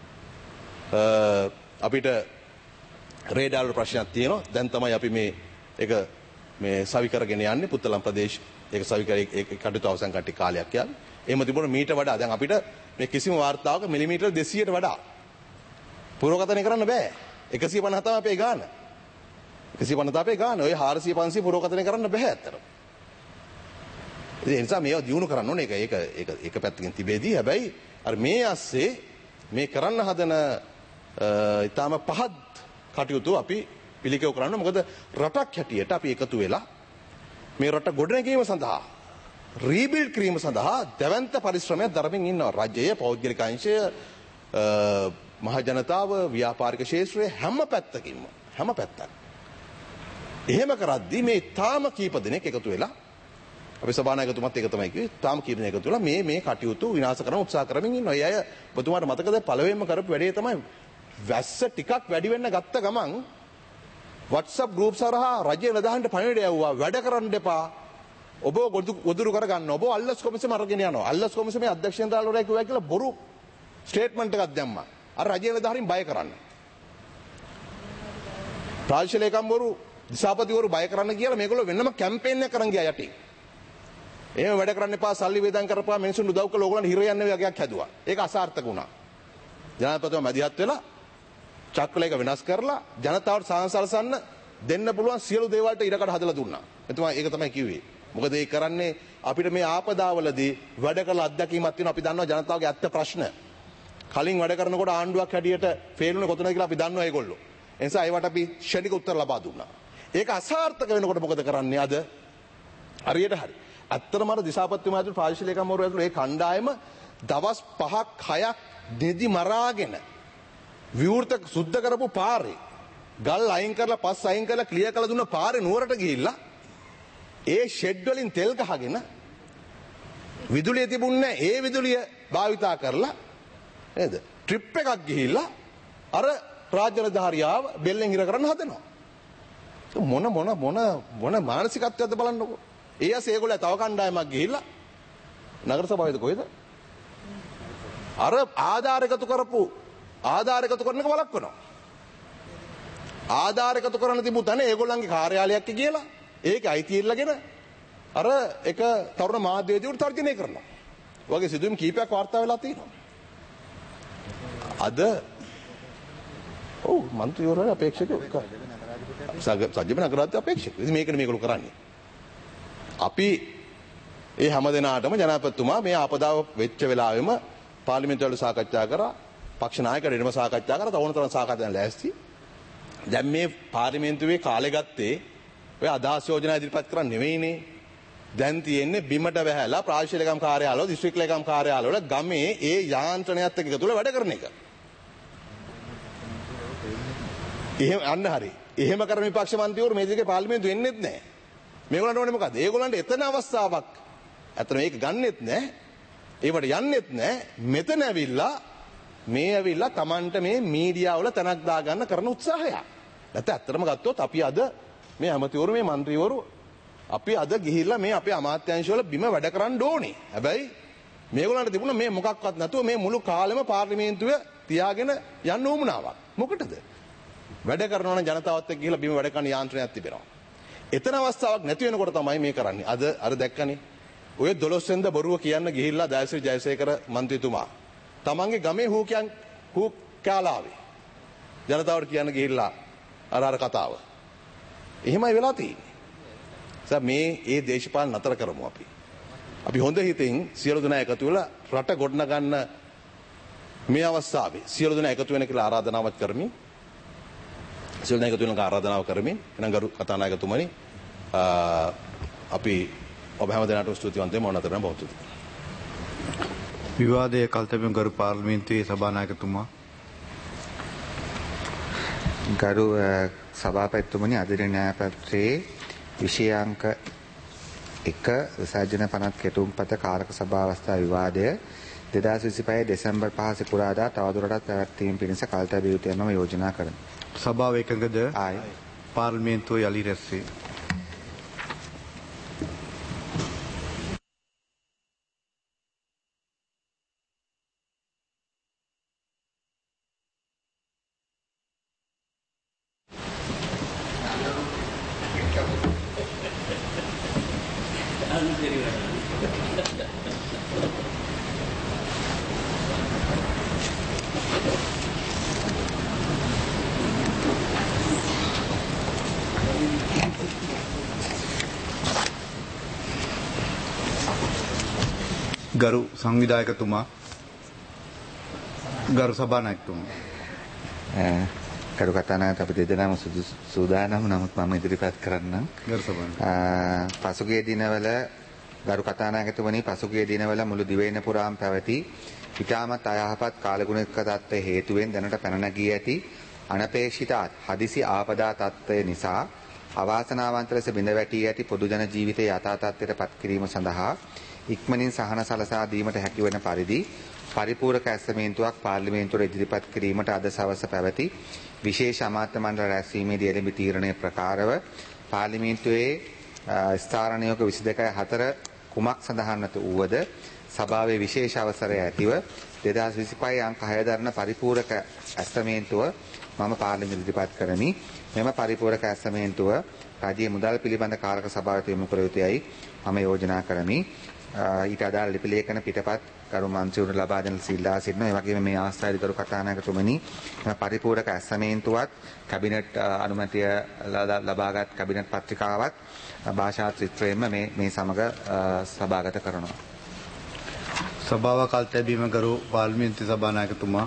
අපිට රේඩාර් වල ප්‍රශ්නයක් තියෙනවා. දැන් තමයි අපි මේ ඒක මේ සවි කරගෙන යන්නේ පුත්තලම් ප්‍රදේශ. ඒක සවි කර ඒක කටයුතු අවසන් කටි කාලයක් යන්නේ. එහෙම තිබුණ මීට වඩා දැන් අපිට මේ කිසිම වාර්තාවක මිලිමීටර් දෙසීයට වඩා පුරෝකථනය කරන්න බෑ. එකසිය පනහ තමයි අපේ ගාන. එකසිය පනහ තමයි අපේ ගාන. ඔය හාරසිය පන්සිය පුරෝකථනය කරන්න බෑ ඇත්තටම. ඒ නිසා මේවා දියුණු කරන්න ඕනේ. ඒක ඒක ඒක එක පැත්තකින් තිබෙදී හැබැයි අර මේ ASCII මේ කරන්න හදන ඊටාම පහත් කටයුතු අපි පිළිකෙව කරන්න. මොකද රටක් හැටියට අපි එකතු වෙලා මේ රට ගොඩනැගීම සඳහා රීබිල්ඩ් කිරීම සඳහා දැවැන්ත පරිශ්‍රමයක් දරමින් ඉන්නවා. රජය, පෞද්ගලික අංශය, මහ ජනතාව, ව්‍යාපාරික ක්ෂේත්‍රයේ හැම පැත්තකින්ම හැම පැත්තක්. එහෙම කරද්දී මේ තාම කීප දෙනෙක් එකතු වෙලා අපි සභානායකතුමත් ඒක තමයි කිව්වේ තාම කීප දෙනෙක් එකතු වෙලා මේ මේ කටයුතු විනාශ කරන්න උත්සාහ කරමින් ඉන්නවා. ඒ අය ඔබතුමාට මතකද පළවෙනිම කරපු වැඩේ තමයි වැස්ස ටිකක් වැඩි වෙන්න ගත්ත ගමන් WhatsApp group සරහා රජයේ නිලධාරීන්ට පණිවිඩය යවුවා වැඩ කරන්න එපා. ඔබ ගොදුරු කරගන්න. ඔබ අල්ලස් කොමිසම අරගෙන යනවා. අල්ලස් කොමිසමේ අධ්‍යක්ෂ ජනරාල්වරයා කිව්වා කියලා බොරු ස්ටේට්මන්ට් එකක් දැම්මා. අර රජයේ නිලධාරීන් බය කරන්න. ප්‍රාදේශීය ලේකම්වරු දිසාපතිවරු බය කරන්න කියලා මේගොල්ලෝ වෙනම කැම්පේන් එකක් කරන් ගියා යටින්. එහෙම වැඩ කරන්න එපා සල්ලි වේදම් කරපුවා මිනිස්සුන් උදව් කළා ඕගොල්ලන් හිර යන්න වගේක් හැදුවා. ඒක අසාර්ථක වුණා. ජනාධිපතිතුමා මැදිහත් වෙලා චක්‍රලේඛ වෙනස් කරලා ජනතාවට සාහසලසන්න දෙන්න පුළුවන් සියලු දේවල්ට ඉරකඩ හදලා දුන්නා. එතුමා ඒක තමයි කිව්වේ. මොකද ඒ කරන්නේ අපිට මේ ආපදාවලදී වැඩ කරලා අත්දැකීමක් තියෙනවා. අපි දන්නවා ජනතාවගේ ඇත්ත ප්‍රශ්න. කලින් වැඩ කරනකොට ආණ්ඩුවක් හැටියට ෆේල්ුනේ කොතනද කියලා අපි දන්නවා ඒගොල්ලෝ. ඒ නිසා ඒවට අපි ෂණික උත්තර ලබා දුන්නා. ඒක අසාර්ථක වෙනකොට මොකද කරන්නේ අද? හරියට හරි. ඇත්තටම අර දිසාපතිතුමා ඇතුළු ප්‍රාදේශීය ලේකම්වරු ඇතුළු ඒ කණ්ඩායම දවස් පහක් හයක් දෙදි මරාගෙන විවෘත සුද්ධ කරපු පාරේ ගල් අයින් කරලා පස් අයින් කරලා ක්ලියර් කරලා දුන්න පාරේ නුවරට ගිහිල්ලා ඒ ෂෙඩ් වලින් තෙල් ගහගෙන විදුලිය තිබුණේ ඒ විදුලිය භාවිතා කරලා නේද ට්‍රිප් එකක් ගිහිල්ලා අර රාජ්‍ය නිලධාරියාව බෙල්ලෙන් හිර කරන්න හදනවා. මොන මොන මොන මොන මානසිකත්වයක්ද බලන්නකෝ. ඒ ඇස් ඒගොල්ලෝ තව කණ්ඩායමක් ගිහිල්ලා නගර සභාවේද කොහෙද? අර ආධාර එකතු කරපු ආධාර එකතු කරන එක වළක්වනවා. ආධාර එකතු කරන්න තිබු තැන ඒගොල්ලන්ගේ කාර්යාලයක් කියලා ඒක අයිති ඉල්ලගෙන අර එක තරුණ මාධ්‍යවේදියෙකුට තර්ජනය කරනවා. වගේ සිදුවීම් කීපයක් වාර්තා වෙලා තියෙනවා. අද ඔව් මන්ත්‍රීවරුන් අපේක්ෂකයෝ සජ්ජන නගරාධිපති අපේක්ෂක. ඉතින් මේකනේ මේගොල්ලෝ කරන්නේ. අපි ඒ හැම දිනාටම ජනාධිපතිතුමා මේ ආපදාව වෙච්ච වෙලාවෙම පාර්ලිමේන්තුවල සාකච්ඡා කරා. පක්ෂ නායකයන්ටම සාකච්ඡා කරා. තවුනතරන් සාකච්ඡා ලෑස්ති. දැන් මේ පාර්ලිමේන්තුවේ කාලේ ගත්තේ ඔය අදහස් යෝජනා ඉදිරිපත් කරන්න නෙවෙයිනේ. දැන් තියෙන්නේ බිමට වැහැලා ප්‍රාදේශීය ලේකම් කාර්යාලවල දිස්ත්‍රික් ලේකම් කාර්යාලවල ගමේ ඒ යාන්ත්‍රණයත් එක්ක එකතු වෙලා වැඩ කරන එක. එහෙම අන්න හරි. එහෙම කරන විපක්ෂ මන්ත්‍රීවරු මේ දිගේ පාර්ලිමේන්තුව එන්නෙත් නැහැ. මේගොල්ලන්ට ඕනේ මොකද? ඒගොල්ලන්ට එතන අවස්ථාවක්. අතන මේක ගන්නෙත් නැහැ. ඒවට යන්නෙත් නැහැ. මෙතන ඇවිල්ලා මේ ඇවිල්ලා Tamanට මේ මීඩියා වල තනක් දාගන්න කරන උත්සාහය. නැත්නම් ඇත්තටම ගත්තොත් අපි අද මේ ඇමතිවරු මේ മന്ത്രിවරු අපි අද ගිහිල්ලා මේ අපේ අමාත්‍යාංශ වල බිම වැඩ කරන්න ඕනේ. හැබැයි මේගොල්ලන්ට තිබුණා මේ මොකක්වත් නැතුව මේ මුළු කාලෙම පාර්ලිමේන්තුවේ තියාගෙන යන්න උවමනාවක්. මොකටද? වැඩ කරනවා නම් ජනතාවත් එක්ක ගිහිල්ලා බිම වැඩ කරන යාන්ත්‍රණයක් තිබෙනවා. එතන අවස්ථාවක් නැති වෙනකොට තමයි මේ කරන්නේ. අද අර දැක්කනේ. ඔය දොළොස් වෙනිදා බොරුව කියන්න ගිහිල්ලා දයශ්‍රී ජයසේකර මන්ත්‍රීතුමා තමන්ගේ ගමේ හූ කියන් හූ කාලාවේ ජනතාවට කියන්න ගිහිල්ලා අර අර කතාව. එහෙමයි වෙලා තියෙන්නේ. සර් මේ ඒ දේශපාලන නතර කරමු අපි. අපි හොඳ හිතින් සියලු දෙනා එකතු වෙලා රට ගොඩනගන්න මේ අවස්ථාවේ සියලු දෙනා එකතු වෙන කියලා ආරාධනාවක් කරමින් සියලු දෙනා එකතු වෙන ආරාධනාව කරමින් එනම් ගරු කතානායකතුමනි අපි ඔබ හැම දෙනාටම ස්තුතිවන්ත වෙමු අතරම බොහොම ස්තුතියි. විවාදයේ කල්තබිම් ගරු පාර්ලිමේන්තුවේ සභානායකතුමා ගරු සභාපතිතුමනි අදිරි න්‍යායපත්‍රයේ විෂයාංක එක විසර්ජන පනත් කෙටුම්පත කාරක සභා අවස්ථා විවාදය දෙදහස් විසිපහ දෙසැම්බර් පහ සිකුරාදා තවදුරටත් පැවැත්වීම පිණිස කල්තබිය යුතු යන යෝජනා කරමි. සභාව එකඟද? ආයි පාර්ලිමේන්තුව යලි රැස්වේ. ගරු සංවිධායකතුමා ගරු සභානායකතුමා ගරු කතානායක අපි දෙදෙනාම සූදානම් නමුත් මම ඉදිරිපත් කරන්නම් ගරු සභානායක පසුගිය දිනවල ගරු කතානායකතුමනි පසුගිය දිනවල මුළු දිවයින පුරාම පැවති ඉතාමත් අයහපත් කාලගුණික තත්ත්වයේ හේතුවෙන් දැනට පැන නැගී ඇති අනපේක්ෂිත හදිසි ආපදා තත්ත්වය නිසා අවාසනාවන්ත ලෙස බිඳ වැටී ඇති පොදු ජන ජීවිතයේ යථා තත්ත්වයට පත් කිරීම සඳහා ඉක්මනින් සහන සලසා දීමට හැකි වන පරිදි පරිපූර්ණක ඇස්තමේන්තුවක් පාර්ලිමේන්තුවට ඉදිරිපත් කිරීමට අද සවස පැවති විශේෂ අමාත්‍ය මණ්ඩල රැස්වීමේදී එළඹි තීරණය ප්‍රකාරව පාර්ලිමේන්තුවේ ස්ථාරණයක විසි දෙකයි හතර කුමක් සඳහන්වත වූවද සභාවේ විශේෂ අවසරය ඇතිව දෙදහස් විසිපහ අංක හය දරන පරිපූර්ණක ඇස්තමේන්තුව මම පාර්ලිමේන්තුවට ඉදිරිපත් කරමි. මෙම පරිපූර්ණක ඇස්තමේන්තුව රජයේ මුදල් පිළිබඳ කාරක සභාවට යොමු කර යුතුයයි මම යෝජනා කරමි. ඊට අදාළ ලිපි ලේඛන පිටපත් කරු මන්ත්‍රීවරුන් ලබා දෙන සිල්ලා සිටිනවා. ඒ වගේම මේ අවස්ථාවේදී කරු කතානායකතුමනි මෙම පරිපූර්ණක ඇස්තමේන්තුවත් කැබිනට් අනුමැතිය ලබාගත් කැබිනට් පත්‍රිකාවත් භාෂා ත්‍රිත්වයෙන්ම මේ මේ සමග සභාගත කරනවා. සභාව කල් තැබීම කරු පාර්ලිමේන්තු සභානායකතුමා.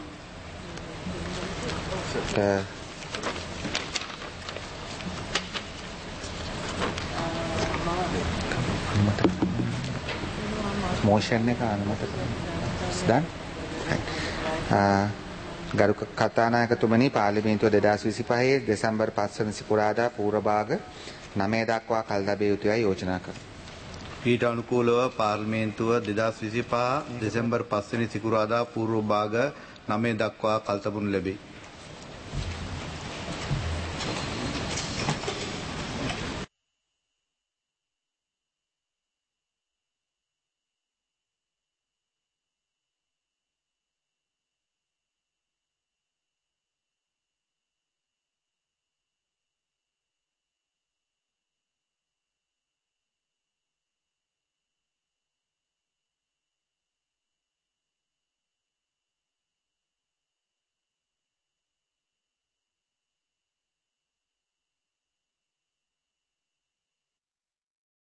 මොෂන් එක අනුමත කරන්න. ගරු කතානායකතුමනි පාර්ලිමේන්තුව දෙදහස් විසිපහ දෙසැම්බර් පහ වන සිකුරාදා පූර්ව භාග නවය දක්වා කල් තැබිය යුතුයයි යෝජනා කරමි. ඊට අනුකූලව පාර්ලිමේන්තුව දෙදහස් විසිපහ දෙසැම්බර් පහ වෙනි සිකුරාදා පූර්ව භාග නවය දක්වා කල් තබනු ලැබේ.